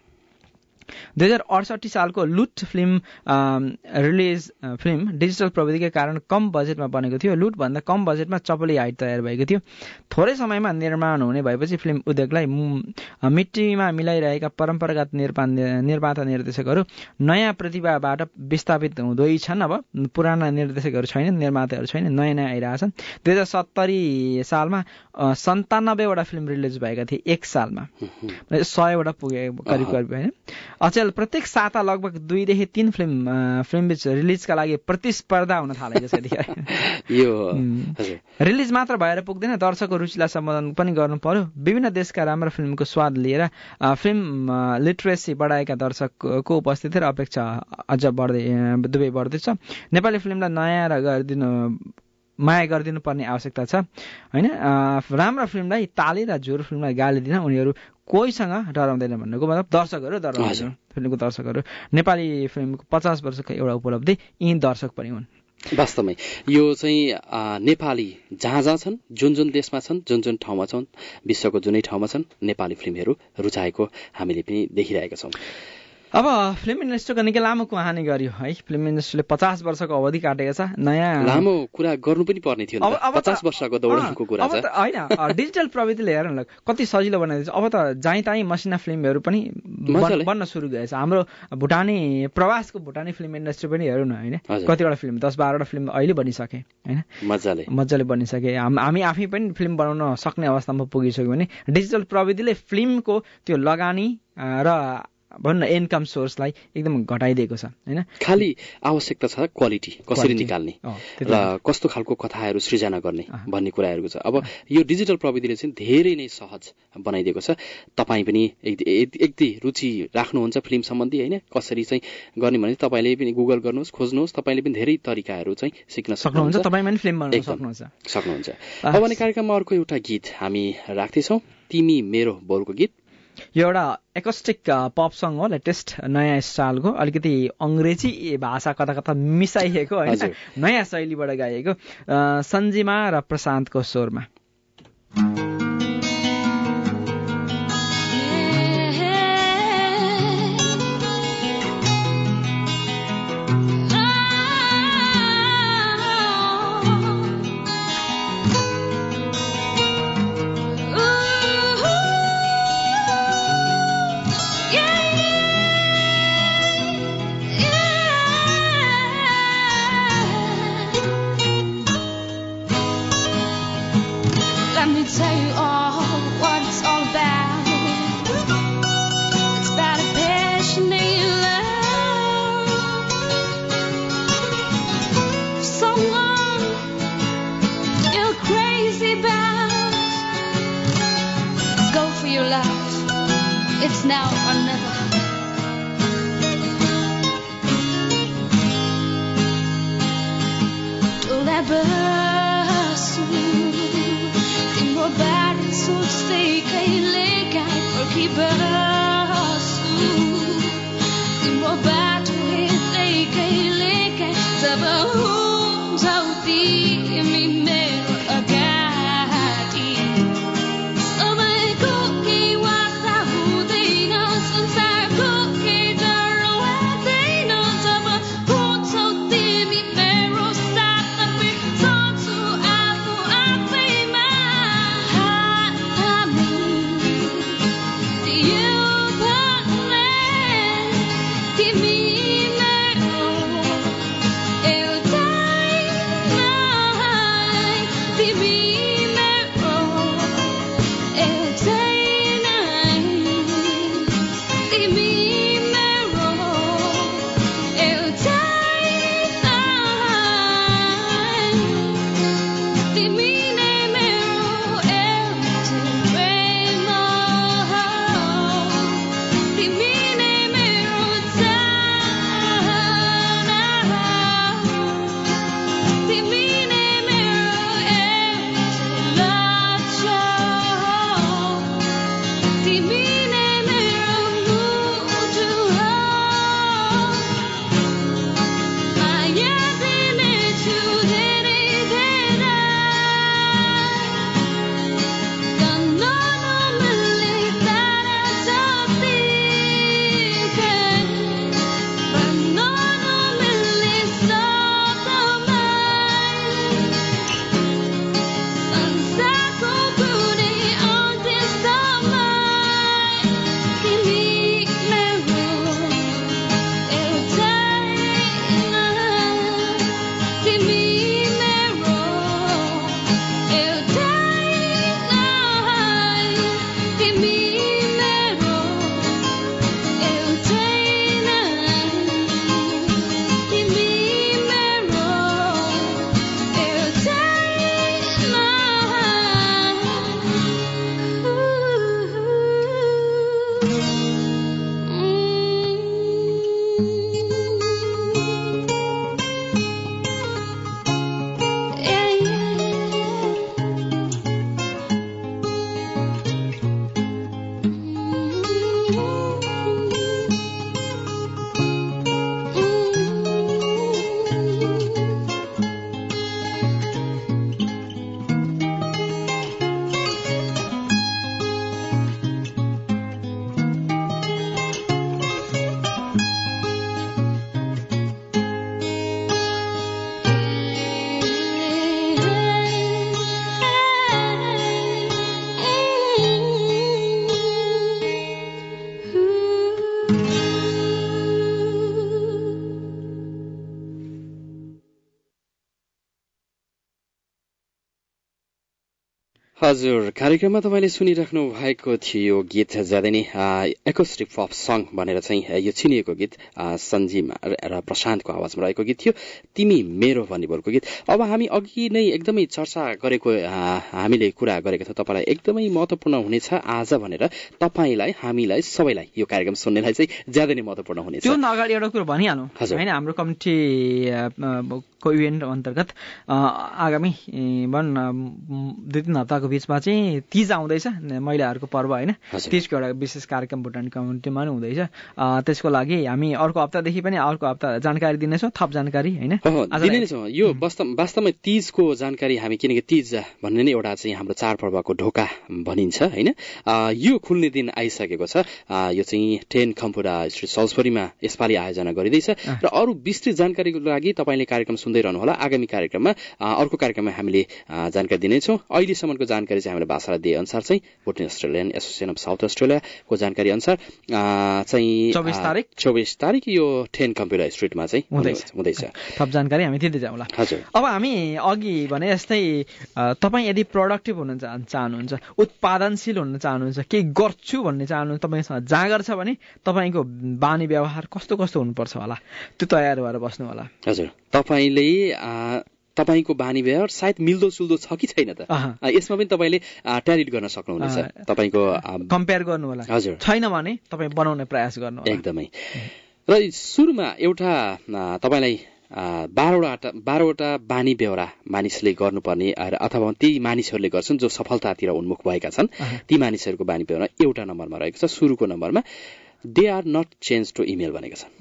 2068 सालको लुट फिल्म रिलिज फिल्म डिजिटल प्रविधिका कारण कम बजेटमा बनेको थियो लुट भन्दा कम बजेटमा चपली हाइट तयार भएको थियो थोरै समयमा निर्माण हुने भएपछि फिल्म उद्योगलाई मिट्टीमा मिलाइरहेका परम्परागत निर्माता निर्देशकहरू नयाँ प्रतिभाबाट विस्थापित हुँदै छन् अब पुराना निर्देशकहरू छैनन् निर्माताहरू छैनन् नयाँ आइरहेछन् 2070 सालमा 97 वटा फिल्म रिलिज भएका थिए एक सालमा 100 वटा पुगे करिब हैन अचेल प्रत्येक साता लगभग 2 देखि 3 फिल्म बीच रिलिजका लागि प्रतिस्पर्धा हुन थालेको छ यतिखेर यो रिलिज मात्र भएर पुग्दैन दर्शकको रुचिलाई सम्बोधन पनि गर्नु पर्यो विभिन्न देशका राम्रो फिल्मको स्वाद लिएर फिल्म लिटरेसी बढाएका दर्शकको उपस्थिति र अपेक्षा अझ दुवै बढ्दैछ नेपाली फिल्मलाई नयाँ र माया गरिदिनु पर्ने आवश्यकता छ हैन राम्रो फिल्मलाई ताली र जोर फिल्मलाई गाली दिन उनीहरू कोहीसँग डराउँदैन भन्नुको मतलब दर्शकहरू डराउँदैन फिल्मको दर्शकहरू नेपाली फिल्मको 50 वर्षको एउटा उपलब्धि यी दर्शक पनि हुन् वास्तवमै यो चाहिँ नेपाली जहाँ छन् जुन देशमा छन् जुन ठाउँमा छन् विश्वको जुनै ठाउँमा छन् नेपाली फिल्महरू रुचाएको हामीले पनि देखिरहेका छौं अब फिल्म इन्डस्ट्रीको निकै लामो कहानी गर्यो है। फिल्म इन्डस्ट्रीले 50 वर्षको अवधि काटेको छ। नयाँ लामो कुरा गर्नु पनि पर्ने थियो। 50 वर्षको दौडानको कुरा छ। अब त होइन, डिजिटल प्रविधिले हेर्न ल कति सजिलो बनाइदिन्छ। अब त जहीँ तहीँ मसिना फिल्महरू पनि बन्न सुरु गरेछ। हाम्रो भुटानी प्रवासको भुटानी फिल्म इन्डस्ट्री पनि हेरौँ न होइन, कतिवटा फिल्म 10-12वटा फिल्म अहिले बनिसके होइन, मजाले बनिसके। हामी आफै पनि फिल्म बनाउन सक्ने अवस्थामा पुगिसक्यो भने डिजिटल प्रविधिले फिल्मको त्यो लगानी र भन्न इन्कम सोर्सलाई एकदम घटाइदिएको छ होइन। खालि आवश्यकता छ क्वालिटी कसरी निकाल्ने र कस्तो खालको कथाहरू सृजना गर्ने भन्ने कुराहरूको छ। अब यो डिजिटल प्रविधिले चाहिँ धेरै नै सहज बनाइदिएको छ। तपाईँ पनि यदि रुचि राख्नुहुन्छ फिल्म सम्बन्धी होइन, कसरी चाहिँ गर्ने भने तपाईँले पनि गुगल गर्नुहोस्, खोज्नुहोस्, तपाईँले पनि धेरै तरिकाहरू चाहिँ सिक्न सक्नुहुन्छ। तपाईँ पनि फिल्म बनाउन सक्नुहुन्छ। अब भने कार्यक्रममा अर्को एउटा गीत हामी राख्दैछौँ, तिमी मेरो बोलको गीत। यो एउटा एकोस्टिक पप सङ हो, लेटेस्ट नयाँ स्टाइलको, अलिकति अङ्ग्रेजी भाषा कता कता मिसाइएको होइन, नयाँ शैलीबाट गाइएको, सन्जिमा र प्रशान्तको स्वरमा। It's now or never. Don't băsu Timbro bari susței că e legai Porque băsu Timbro batu e legai legai Zaba zauti mi mero agati Amai ko ki wasa hudina Sansar ko ki daro wadina Zaba zauti mi mero Satapi sansu afu apima Hatami Di you pale Di mi mero Eu dai mai Di mi mero Eu dai mai Di mi mero Eu dai mai Di mi mero Eu te premo Di mi mero Di mi mero Eu हजुर, कार्यक्रममा तपाईँले सुनिराख्नु भएको थियो गीत ज्यादै नै acoustic pop song भनेर चाहिँ यो चिनिएको गीत सञ्जीव र प्रशान्तको आवाजमा रहेको गीत थियो, तिमी मेरो भन्ने बोलको गीत। अब हामी अघि नै एकदमै चर्चा गरेको हामीले कुरा गरेको थियौँ, तपाईँलाई एकदमै महत्त्वपूर्ण हुनेछ आज भनेर, तपाईँलाई हामीलाई सबैलाई यो कार्यक्रम सुन्नेलाई चाहिँ ज्यादै नै महत्त्वपूर्ण हुनेछ। त्यो अगाडि एउटा कुरो भनिहालौँ होइन, हाम्रो कमिटी को इभेन्ट अन्तर्गत आगामी 2-3 हप्ताको बीचमा चाहिँ तीज आउँदैछ, महिलाहरूको पर्व होइन, तीजको एउटा विशेष कार्यक्रम भुटान कम्युनिटीमा पनि हुँदैछ। त्यसको लागि हामी अर्को हप्तादेखि पनि अर्को हप्ता जानकारी दिनेछौँ, थप जानकारी होइन दिनेछौँ। यो वास्तवमा तीजको जानकारी हामी, किनकि तीज भन्ने नै एउटा चाहिँ हाम्रो चाडपर्वको ढोका भनिन्छ होइन, यो खुल्ने दिन आइसकेको छ। यो चाहिँ 10 खम्फुरा स्ट्रिट सल्सबरीमा यसपालि आयोजना गरिँदैछ र अरू विस्तृत जानकारीको लागि तपाईँले कार्यक्रम सुन्दै रहनु होला। आगामी कार्यक्रममा अर्को कार्यक्रममा हामीले जानकारी दिनेछौँ। अहिलेसम्मको जानकारी चाहिँ हामीले बासालाई दिए अनुसार चाहिँ Bhutan Australian Association of South अस्ट्रेलियाको जानकारी अनुसार चाहिँ 24 तारिक यो 10 कम्प्युटर स्ट्रिटमा चाहिँ हुँदैछ। थप जानकारी हामी दिँदै जाउँला। अब हामी अघि भने जस्तै तपाईँ यदि प्रोडक्टिभ हुन चाहनुहुन्छ, उत्पादनशील हुन चाहनुहुन्छ, केही गर्छु भन्ने चाहनुहुन्छ, तपाईँसँग जाँगर छ भने तपाईँको बानी व्यवहार कस्तो कस्तो हुनुपर्छ होला, त्यो तयार भएर बस्नु होला। हजुर, तपाईँको बानी व्यवहार सायद मिल्दोजुल्दो छ कि छैन त, यसमा पनि तपाईँले ट्यालिट गर्न सक्नुहुनेछ, तपाईँको कम्पेयर गर्नु होला। हजुर, छैन भने तपाईँ बनाउने प्रयास गर्नु होला एकदमै। र सुरुमा एउटा तपाईँलाई 12वटा बानी बेहोरा मानिसले गर्नुपर्ने अथवा ती मानिसहरूले गर्छन् जो सफलतातिर उन्मुख भएका छन्, ती मानिसहरूको बानी बेहोरा एउटा नम्बरमा रहेको छ। सुरुको नम्बरमा they are not change to email भनेको छ।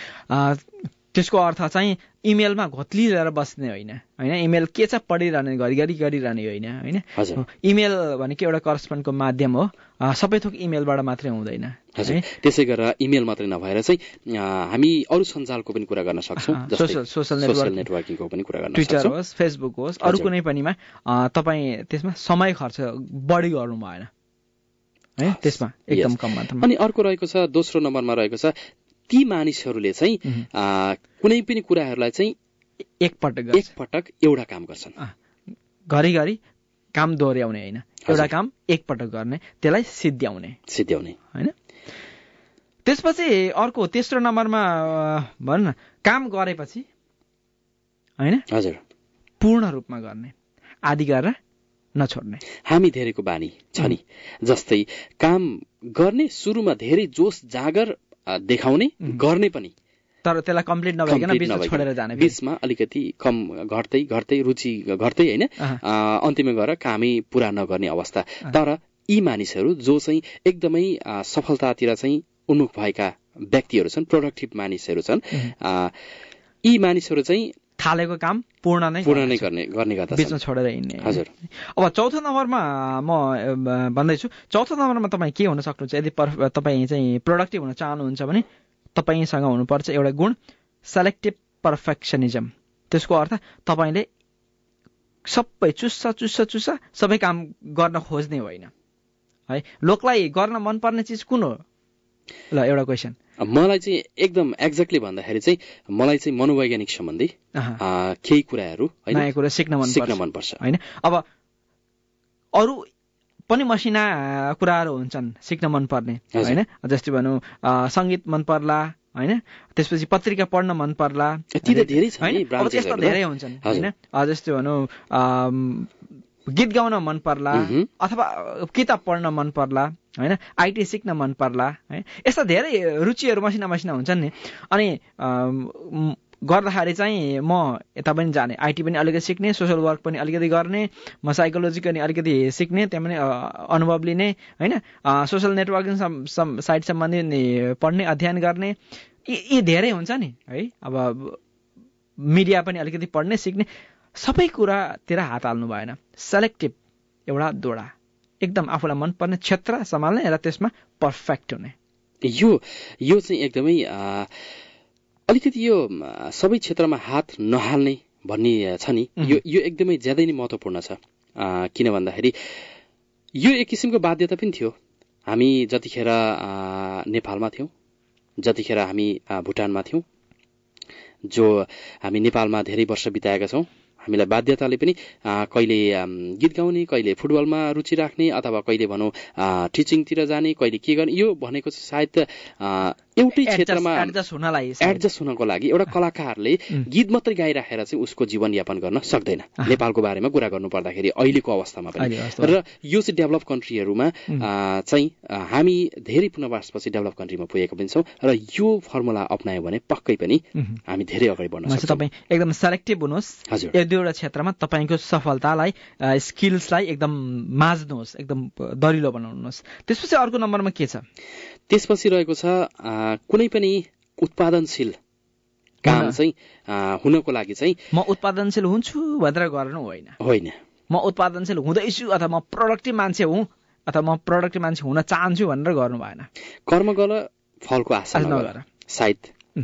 त्यसको अर्थ चाहिँ इमेलमा घोत्लिएर बस्ने होइन, इमेल के छ पढिरहने, घरिघरि गरिरहने होइन। इमेल भनेको एउटा करस्पोन्डको माध्यम हो, सबै थोक इमेलबाट मात्रै हुँदैन। त्यसै गरेर इमेल मात्रै नभएर चाहिँ हामी अरू सञ्जालको पनि कुरा गर्न सक्छौँ, सोशल नेटवर्किङको पनि कुरा गर्न सक्छौँ, ट्विटर होस्, फेसबुक होस्, अरू कुनै पनिमा तपाईँ त्यसमा समय खर्च बढी गर्नु भएन है, त्यसमा एकदम कम मात्रामा। अनि अर्को रहेको छ, दोस्रो नम्बरमा रहेको छ, ती मानिसहरूले चाहिँ कुनै पनि कुराहरूलाई चाहिँ एकपटक एउटा काम गर्छन्, घरिघरि काम दोहोऱ्याउने होइन, एउटा काम एकपटक गर्ने, त्यसलाई सिद्ध्याउने होइन। त्यसपछि अर्को तेस्रो नम्बरमा भन्न काम गरेपछि होइन, हजुर, पूर्ण रूपमा गर्ने, आदि गरेर नछोड्ने। हामी धेरैको बानी छ नि, जस्तै काम गर्ने सुरुमा धेरै जोस जागर देखाउने, गर्ने पनि, तर त्यसलाई कम्प्लिट नभइकन बिचमा छोडेर जाने, बिचमा अलिकति कम घट्दै रुचि घट्दै होइन, अन्तिममा गएर कामै पूरा नगर्ने अवस्था। तर यी मानिसहरू जो चाहिँ एकदमै सफलतातिर चाहिँ उन्मुख भएका व्यक्तिहरू छन्, प्रोडक्टिभ मानिसहरू छन्, यी मानिसहरू चाहिँ थालेको काम पूर्ण नै गर्ने गर्दछ, बिचमा छोडेर हिँड्ने। हजुर। अब चौथो नम्बरमा म भन्दैछु, चौथो नम्बरमा तपाईँ के हुन सक्नुहुन्छ, यदि तपाईँ चाहिँ प्रोडक्टिभ हुन चाहनुहुन्छ भने तपाईँसँग हुनुपर्छ एउटा गुण, सेलेक्टिभ पर्फेक्सनिजम। त्यसको अर्थ तपाईँले सबै चुस्सा सबै काम गर्न खोज्ने होइन है। लोकलाई गर्न मनपर्ने चिज कुन हो ल, एउटा क्वेसन। मलाई चाहिँ एकदम एक्ज्याक्टली भन्दाखेरि चाहिँ मलाई चाहिँ मनोवैज्ञानिक सम्बन्धी केही कुराहरू नयाँ कुरा सिक्न मनपर्छ होइन। अब अरू पनि मसिना कुराहरू हुन्छन् सिक्न मनपर्ने होइन, जस्तै भनौँ सङ्गीत मन पर्ला होइन, त्यसपछि पत्रिका पढ्न मन पर्ला, त्यस्ता धेरै हुन्छन् होइन। जस्तै भनौँ गीत गाउन मन पर्ला, अथवा किताब पढ्न मन पर्ला होइन, आइटी सिक्न मन पर्ला है, यस्ता धेरै रुचिहरू मसिना हुन्छन् नि। अनि गर्दाखेरि चाहिँ म यता पनि जाने, आइटी पनि अलिकति सिक्ने, सोसल वर्क पनि अलिकति गर्ने, म साइकोलोजी पनि अलिकति सिक्ने, त्यहाँ पनि अनुभव लिने होइन, सोसल नेटवर्किङ साइट सम्बन्धी पढ्ने, अध्ययन गर्ने, यी धेरै हुन्छ नि है। अब मिडिया पनि अलिकति पढ्ने, सिक्ने, सबै कुरातिर हात हाल्नु भएन, सेलेक्टिभ एउटा दोडा, एकदम आफूलाई मनपर्ने क्षेत्र सम्हाल्ने र त्यसमा पर्फेक्ट हुने। यो चाहिँ एकदमै अलिकति यो सबै क्षेत्रमा हात नहाल्ने भन्ने छ नि, यो एकदमै ज्यादै नै महत्त्वपूर्ण छ। किन भन्दाखेरि यो एक किसिमको बाध्यता पनि थियो। हामी जतिखेर नेपालमा थियौँ, जतिखेर हामी भुटानमा थियौँ, जो हामी नेपालमा धेरै वर्ष बिताएका छौँ, हामीलाई बाध्यताले पनि कहिले गीत गाउने, कहिले फुटबलमा रुचि राख्ने, अथवा कहिले भनौँ टिचिङतिर जाने, कहिले के गर्ने, यो भनेको सायद एउटै क्षेत्रमा एडजस्ट हुनको लागि एउटा कलाकारले गीत मात्रै गाइराखेर चाहिँ उसको जीवनयापन गर्न सक्दैन। नेपालको बारेमा कुरा गर्नु पर्दाखेरि अहिलेको अवस्थामा पनि, र यो चाहिँ डेभलप कन्ट्रीहरूमा चाहिँ हामी धेरै पुनर्वासपछि डेभलप कन्ट्रीमा पुगेको पनि छौँ, र यो फर्मुला अप्नायो भने पक्कै पनि हामी धेरै अगाडि बढ्न सक्छौँ। तपाईँ एकदम सेलेक्टिभ हुनुहोस्, एक दुईवटा क्षेत्रमा तपाईँको सफलतालाई स्किल्सलाई एकदम माझ्नुहोस्, एकदम दरिलो बनाउनुहोस्। त्यसपछि अर्को नम्बरमा के छ? त्यसपछि रहेको छ कुनै पनि उत्पादनशील काम चाहिँ हुनको लागि चाहिँ म उत्पादनशील हुन्छु भनेर गर्नु होइन, म उत्पादनशील हुँदैछु अथवा म प्रोडक्टिभ मान्छे हुँ अथवा म प्रोडक्टिभ मान्छे हुन चाहन्छु भनेर गर्नु भएन। कर्म गर, फलको आशा नगर। सायद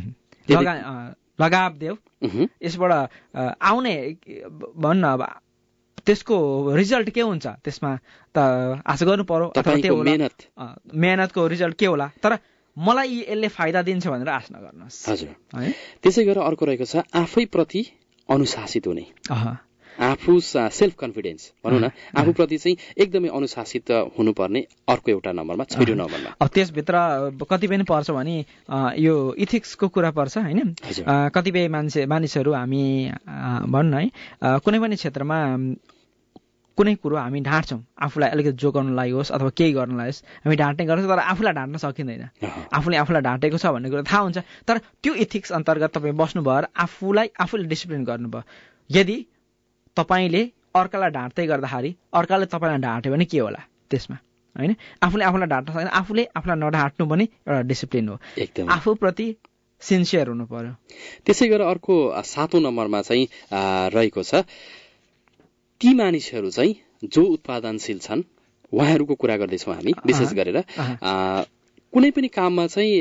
लगाव देऊ, यसबाट आउने भन्न अब त्यसको रिजल्ट के हुन्छ त्यसमा त आशा गर्नु पर्यो, अथवा त्यो मेहनतको रिजल्ट के होला, तर मलाई यसले फाइदा दिन्छ भनेर आशा नगर्नुहोस्। हजुर, त्यसै गरेर अर्को रहेको छ आफैप्रति अनुशासित हुने। आफू सेल्फ कन्फिडेन्स भनौँ न, आफूप्रति चाहिँ एकदमै अनुशासित हुनुपर्ने अर्को एउटा नम्बरमा, छैटौँ नम्बरमा। अब त्यसभित्र कति पनि पर्छ भने यो इथिक्सको कुरा पर्छ होइन। कतिपय मानिसहरू हामी भन्न है कुनै पनि क्षेत्रमा कुनै कुरो हामी ढाँट्छौँ, आफूलाई अलिकति जोगाउनलाई होस् अथवा केही गर्नलाई होस् हामी ढाँट्ने गर्छौँ, तर आफूलाई ढाँट्न सकिँदैन। आफूले आफूलाई ढाँटेको छ भन्ने कुरो थाहा हुन्छ, तर त्यो इथिक्स अन्तर्गत तपाईँ बस्नुभयो र आफूले डिसिप्लिन गर्नुभयो। यदि तपाईँले अर्कालाई ढाँट्दै गर्दाखेरि अर्काले तपाईँलाई ढाँट्यो भने के होला त्यसमा होइन? आफूले आफूलाई ढाँट्न सक्दैन, आफूले आफूलाई नढाँट्नु पनि एउटा डिसिप्लिन हो। आफूप्रति सिन्सियर हुनु पर्यो। त्यसै गरेर अर्को 7औं नम्बरमा चाहिँ रहेको छ ती मानिसहरू चाहिँ जो उत्पादनशील छन्, उहाँहरूको कुरा गर्दैछौँ हामी विशेष गरेर। कुनै पनि काममा चाहिँ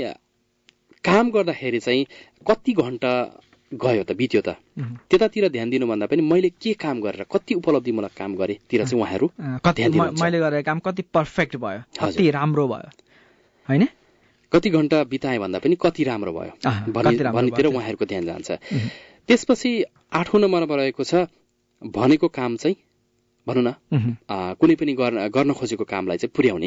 काम गर्दाखेरि चाहिँ कति घण्टा गयो त बित्यो त, त्यतातिर ध्यान दिनुभन्दा पनि मैले के काम गरेर कति उपलब्धिमूलक काम गरेँ तिर चाहिँ उहाँहरू मैले गरेको काम कति पर्फेक्ट भयो, कति राम्रो भयो होइन, कति घण्टा बिताएँ भन्दा पनि कति राम्रो भयो भन्नेतिर उहाँहरूको ध्यान जान्छ। त्यसपछि 8औं नम्बरमा रहेको छ भनेको काम चाहिँ भनौँ न कुनै पनि गर्न खोजेको कामलाई चाहिँ पुर्याउने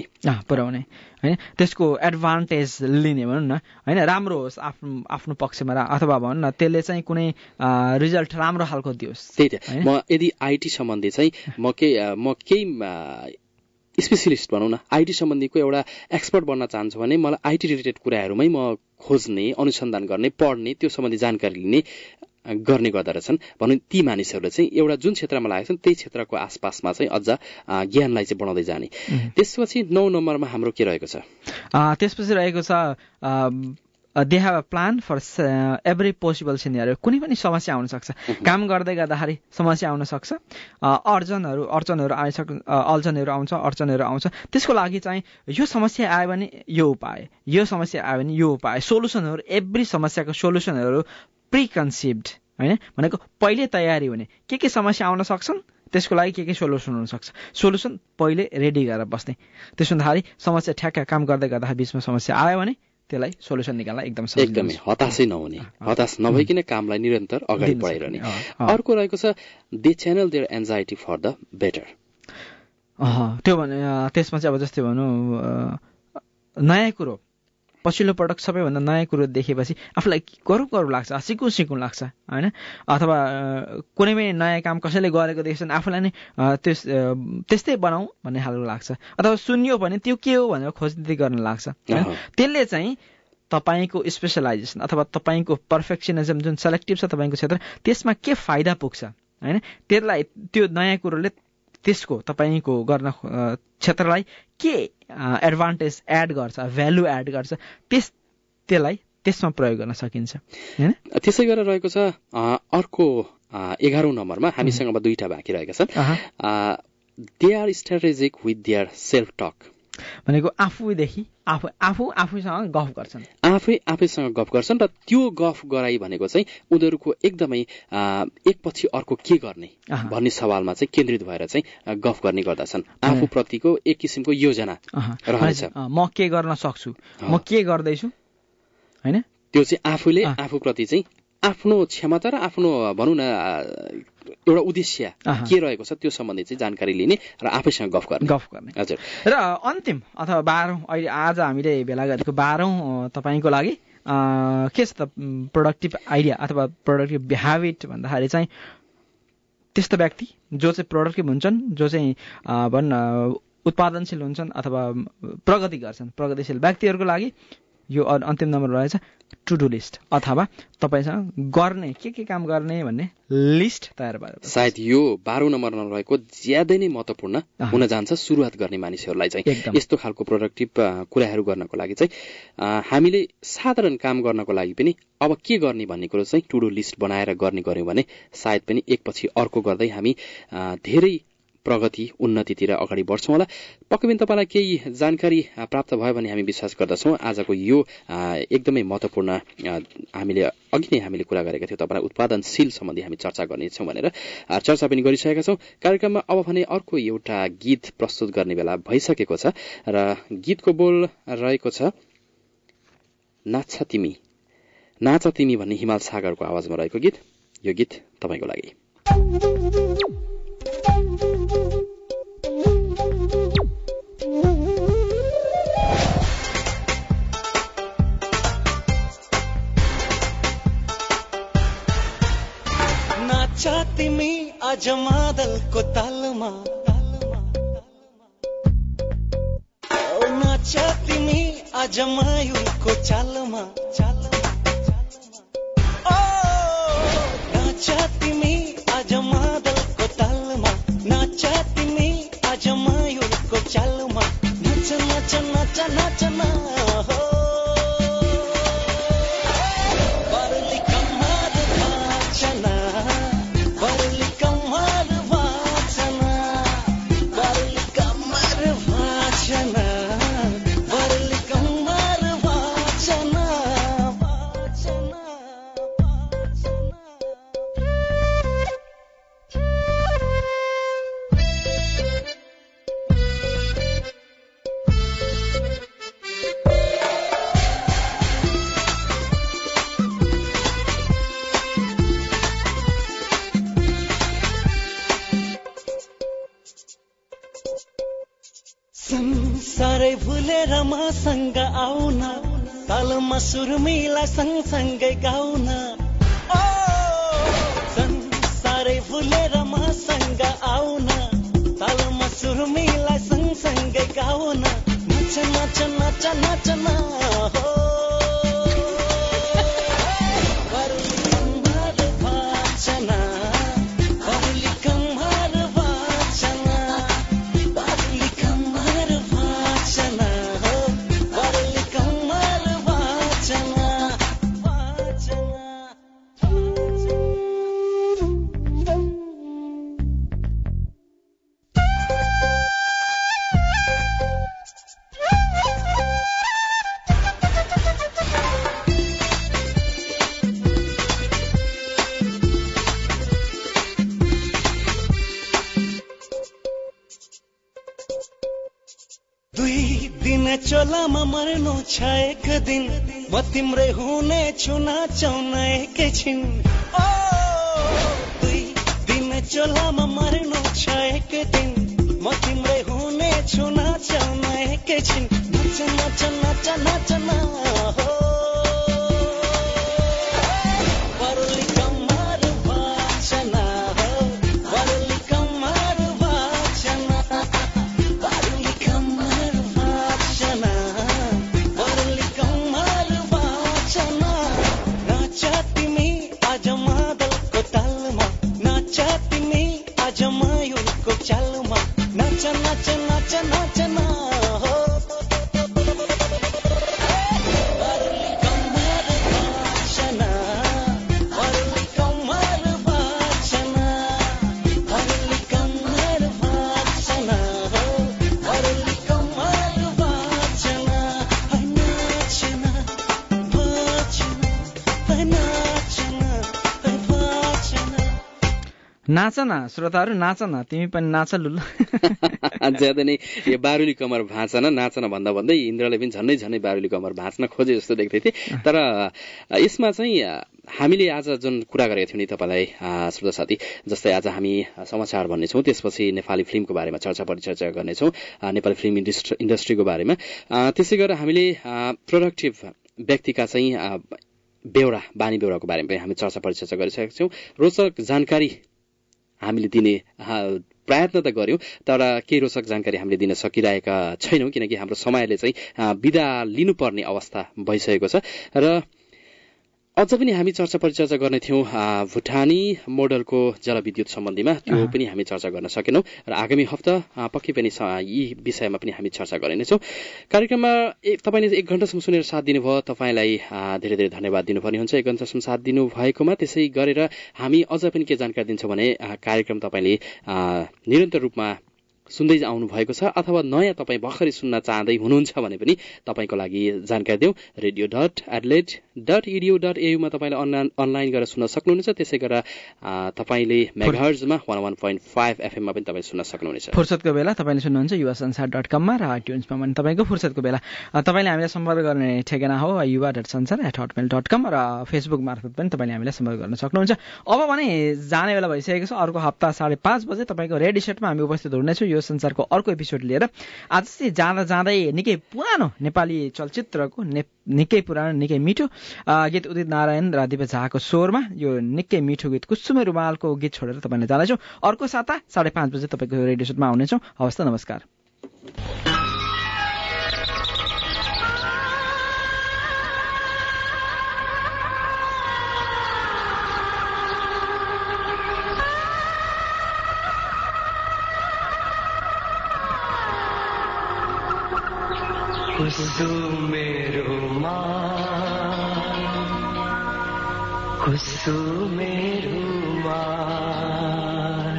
होइन, त्यसको एडभान्टेज लिने भनौँ न होइन, राम्रो होस् आफ्नो पक्षमा, अथवा भनौँ न त्यसले चाहिँ कुनै रिजल्ट राम्रो खालको दियोस्। त्यही त म यदि आइटी सम्बन्धी चाहिँ म केही स्पेसिलिस्ट भनौँ न आइटी सम्बन्धीको एउटा एक्सपर्ट बन्न चाहन्छु भने मलाई आइटी रिलेटेड कुराहरूमै म खोज्ने, अनुसन्धान गर्ने, पढ्ने, त्यो सम्बन्धी जानकारी लिने गर्ने गर्दा रहेछन् भनौँ। ती मानिसहरूले चाहिँ एउटा जुन क्षेत्रमा लागेका छन् त्यही क्षेत्रको आसपासमा चाहिँ अझ ज्ञानलाई चाहिँ बढाउँदै जाने। त्यसपछि 9 नम्बरमा हाम्रो के रहेको छ? त्यसपछि रहेको छ they have a plan for every possible scenario. कुनै पनि समस्या आउन सक्छ, काम गर्दै गर्दाखेरि समस्या आउन सक्छ, अल्झनहरू आउँछ। त्यसको लागि चाहिँ यो समस्या आयो भने यो उपाय, यो समस्या आयो भने यो उपाय, सोलुसनहरू, एभ्री समस्याको सोलुसनहरू प्रिकन्सिप्ड होइन, भनेको पहिले तयारी हुने, के समस्या आउन सक्छन् त्यसको लागि के सोलुसन हुनसक्छ, सोलुसन पहिले रेडी गरेर बस्ने। त्यसो हुँदाखेरि समस्या ठ्याक्क काम गर्दै गर्दाखेरि बिचमा समस्या आयो भने त्यसलाई सोलुसन निकाल्न एकदमै हताशै नहुने, हताश नभइकन कामलाई निरन्तर अगाडि बढाइरहने। अर्को रहेको छ they channel their anxiety for the better. त्यो भने त्यसमा चाहिँ अब जस्तै भनौँ नयाँ कुरो, पछिल्लो पटक सबैभन्दा नयाँ कुरो देखेपछि आफूलाई गरौँ लाग्छ, सिक्नु लाग्छ होइन, अथवा कुनै पनि नयाँ काम कसैले गरेको देख्छन् आफूलाई नै त्यस्तै बनाऊ भन्ने खालको लाग्छ, अथवा सुन्यो भने त्यो के हो भनेर खोज्दै गर्न लाग्छ होइन। त्यसले चाहिँ तपाईँको स्पेसलाइजेसन अथवा तपाईँको पर्फेक्सनिजम जुन सेलेक्टिभ छ तपाईँको क्षेत्र, त्यसमा के फाइदा पुग्छ होइन, त्यसलाई त्यो नयाँ कुरोले त्यसको तपाईँको गर्न क्षेत्रलाई के एडभान्टेज एड गर्छ, भ्यालु एड गर्छ, त्यसलाई त्यसमा प्रयोग गर्न सकिन्छ हैन। त्यसै गरेर रहेको छ अर्को 11औं नम्बरमा हामीसँग अब दुईटा बाँकी रहेका छन्। They are strategic with their self talk, भनेको आफूसँग गफ गर्छन्, आफैसँग गफ गर्छन् र त्यो गफ गराई भनेको चाहिँ उनीहरूको एकदमै एकपछि अर्को के गर्ने भन्ने सवालमा चाहिँ केन्द्रित भएर चाहिँ गफ गर्ने गर्दछन्। आफूप्रतिको एक किसिमको योजना रहन्छ, म के गर्न सक्छु, म के गर्दैछु हैन, त्यो चाहिँ आफूले आफूप्रति चाहिँ आफ्नो क्षमता र आफ्नो भनौँ न एउटा उद्देश्य के रहेको छ त्यो सम्बन्धी चाहिँ जानकारी लिने र आफैसँग गफ गर्ने। हजुर। र अन्तिम अथवा 12औं अहिले आज हामीले भेला गरेको 12औं तपाईँको लागि के छ त प्रोडक्टिभ आइडिया अथवा प्रोडक्टिभ ह्याबिट भन्दाखेरि चाहिँ त्यस्तो व्यक्ति जो चाहिँ प्रोडक्टिभ हुन्छन्, जो चाहिँ उत्पादनशील हुन्छन् अथवा प्रगति गर्छन्, प्रगतिशील व्यक्तिहरूको लागि यो अन्तिम नम्बर रहेछ टु डु लिस्ट अथवा तपाईँसँग गर्ने के काम गर्ने भन्ने लिस्ट तयार भयो। सायद यो 12औं नम्बरमा रहेको ज्यादै नै महत्त्वपूर्ण हुन जान्छ सुरुवात गर्ने मानिसहरूलाई चाहिँ। यस्तो खालको प्रोडक्टिभ कुराहरू गर्नको लागि चाहिँ हामीले साधारण काम गर्नको लागि पनि अब के गर्ने भन्ने कुरो चाहिँ टु डु लिस्ट बनाएर गऱ्यौँ भने सायद पनि एकपछि अर्को गर्दै हामी धेरै प्रगति उन्नतितिर अगाडि बढ्छौँ होला। पक्कै पनि तपाईँलाई केही जानकारी प्राप्त भयो भने हामी विश्वास गर्दछौँ आजको यो एकदमै महत्त्वपूर्ण हामीले अघि नै हामीले कुरा गरेका थियौँ तपाईँलाई उत्पादनशील सम्बन्धी हामी चर्चा गर्नेछौँ भनेर चर्चा पनि गरिसकेका छौँ कार्यक्रममा। अब भने अर्को एउटा गीत प्रस्तुत गर्ने बेला भइसकेको छ र गीतको बोल रहेको छ नाच तिमी भन्ने हिमाल सागरको आवाजमा रहेको गीत। यो गीत तपाईँको लागि। नाचा तिमी आज मादलको तालमा, नाचा तिमी आज मायुको चालमा, नाचा तिमी आज मादलको तालमा, नाचा तिमी आज मायुको चालमा, नाच नाच नाच नाच ना हो बरली कम्मर वाचना, बरली कम्मर वाचना, बरली कम्मर वाचना, बरली कम्मर वाचना, वाचना संसारै भुलेर मसँग आउन, तालमा सुरुमीलाई सँगसँगै गाउन, ओ संसारै भुलेर मसँग आउन, तालमा सुरुमीलाई सँगसँगै गाउन, नाच नाच नाच नाच ना हो बरली कम्मर वाचना, बरली कम्मर वाचना, बरली कम्मर वाचना हो बरली कम्मर वाचना, वाचना दुई दिन चोलामा मर्नु छ एक दिन, म तिम्रै हुने छु नाचाउन एकैछिन, ओ दुई दिन चोलामा मर्नु छ एक दिन, म तिम्रै हुने छु नाचाउन एकैछिन, नाच नाच नाच नाच ना हो बरली कम्मर वाचना हो बरली कम्मर वाचना, बरली कम्मर वाचना, बरली कम्मर वाचना, नाचा तिमी आज मादलको तालमा, नाचा तिमी आज मायुको चालमा, नाच नाच नाच नाच ना हो बरली कम्मर वाचना, बरली कम्मर वाचना, बरली कम्मर वाचना हो बरली कम्मर वाचना, नाचना वाचना, नाचना वाचना। नाचना श्रोताहरू नाचना, तिमी पनि नाच लुल। ज्यादा नै यो बारुली कमर भाँचन नाचन भन्दा भन्दै इन्द्रले पनि झन्डै बारुली कमर भाँच्न खोजे जस्तो देख्दै थिए। तर यसमा चाहिँ हामीले आज जुन कुरा गरेका थियौँ नि तपाईँलाई श्रोता साथी, जस्तै आज हामी समाचार भन्नेछौँ, त्यसपछि नेपाली फिल्मको बारेमा चर्चा परिचर्चा गर्नेछौँ, नेपाली फिल्म इन्डस्ट्रीको बारेमा। त्यसै गरेर हामीले प्रोडक्टिभ व्यक्तिका चाहिँ बानी बेहोराको बारेमा पनि हामी चर्चा परिचर्चा गरिसकेका छौँ। रोचक जानकारी हामीले दिने प्रयत्न त गर्यौं, तर केही रोचक जानकारी हामीले दिन सकिरहेका छैनौं, किनकि हाम्रो समयले चाहिँ बिदा लिनुपर्ने अवस्था भइसकेको छ। र अझ पनि हामी चर्चा परिचर्चा गर्ने थियौं भुटानी मोडलको जलविद्युत सम्बन्धीमा, त्यो पनि हामी चर्चा गर्न सकेनौं र आगामी हप्ता पक्कै पनि यी विषयमा पनि हामी चर्चा गर्नेछौं। कार्यक्रममा तपाईले 1 घण्टासम्म सुनेर साथ दिनुभयो, तपाईलाई धेरै धेरै धन्यवाद दिनुपर्ने हुन्छ 1 घण्टासम्म साथ दिनु भएकोमा। त्यसै गरेर हामी अझ पनि के जानकारी दिन्छौं भने कार्यक्रम तपाईले निरन्तर रूपमा सुन्दै आउनु भएको छ, अथवा नयाँ तपाईँ भर्खरै सुन्न चाहँदै हुनुहुन्छ भने पनि तपाईँको लागि जानकारी दिउँ। radio.adelaide.edu.au मा तपाईँले अनलाइन गरेर सुन्न सक्नुहुनेछ। त्यसै गरेर तपाईँले मेगाहर्जमा 101.5 FM मा पनि तपाईँ सुन्न सक्नुहुनेछ। फुर्सदको बेला तपाईँले सुन्नुहुन्छ युवासंसार.com मा र आइट्युन्समा पनि तपाईँको फुर्सदको बेला तपाईँले हामीलाई सम्पर्क गर्ने ठेगाना हो yuva.sansar@hotmail.com र फेसबुक मार्फत पनि तपाईँले हामीलाई सम्पर्क गर्न सक्नुहुन्छ। अब भने जाने बेला भइसकेको छ। अर्को हप्ता 5:30 बजे तपाईँको रेडी सेटमा हामी उपस्थित हुनेछौँ यो संसारको अर्को एपिसोड लिएर। आज चाहिँ जाँदा जाँदै निकै पुरानो नेपाली चलचित्रको निकै पुरानो निकै मिठो गीत उदित नारायण र दिपा झाको स्वरमा यो निकै मिठो गीत कुसुमे रुमालको गीत छोडेर तपाईँले जाँदैछौँ। अर्को साता 5:30 बजे तपाईँको रेडियो सेटमा आउनेछौँ। हवस् त, नमस्कार। कुसुमे रुमाल, कुसुमे रुमाल,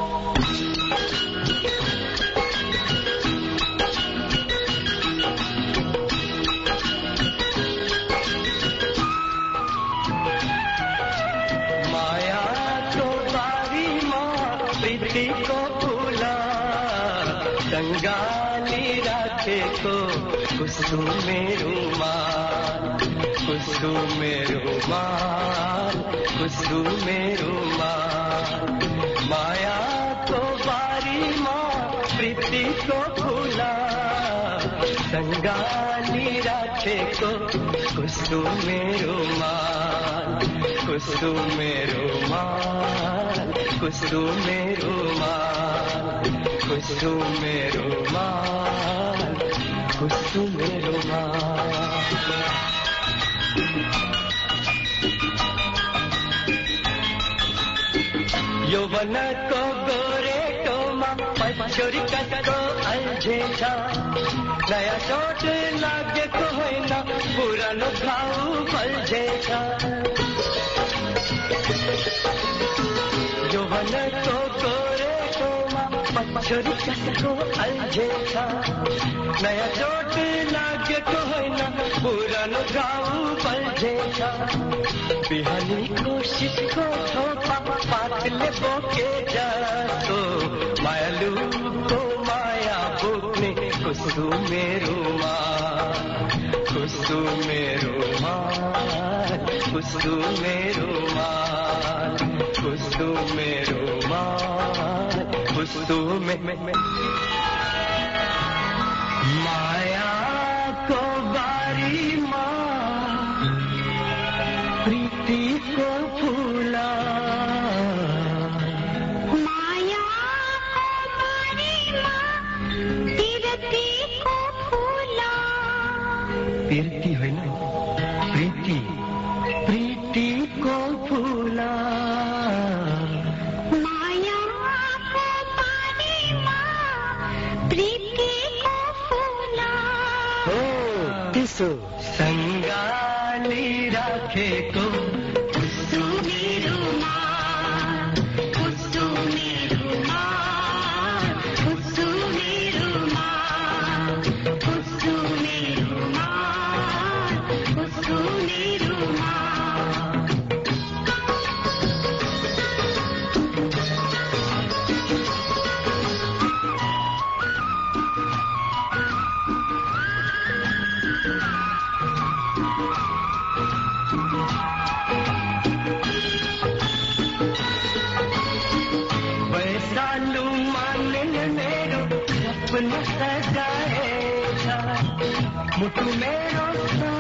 माया को बारीमा प्रीतिको फूला गंगाली राखेको कुसुमे रुमाल, कुसुमे रुमाल, कुसुमे रुमाल, मायाको बारीमा प्रीतिको फूला सँगाली राखेको कुसुमे रुमाल, कुसुमे रुमाल, कुसुमे रुमाल, कुसुमे रुमाल, कुसुमे रुमाल। यौवनको गोरेटोमा पछोरी कसको अल्झेछ, नयाँ चोट लागेको होइन पुरानो घाउ बल्झेछ। यौवनको गोरेटोमा पछोरी कसको अल्झेछ, नयाँ चोट लागेको होइन पुरानो घाउ बल्झेछ। बिहानी कोसिसको थोपा पातले बोके जस्तो मायालुको माया बोक्ने कुसुमे रुमाल, कुसुमे रुमाल, कुसुमे रुमाल, कुसुमे रुमाल, कुसुमे मायाको बारीमा प्रीतिको फूला, मायाको बारीमा प्रीतिको फूला, प्रीति होइन प्रीति, प्रीतिको फूला, मायाको बारीमा प्रीतिको फूला। हो त्यसो सँगाली राखेको कुसुमे रुमाल, कुसुमे रुमाल, कुसुमे रुमाल, कुसुमे रुमाल, कुसुमे रुमाल। सजाएछ मुटु मेरो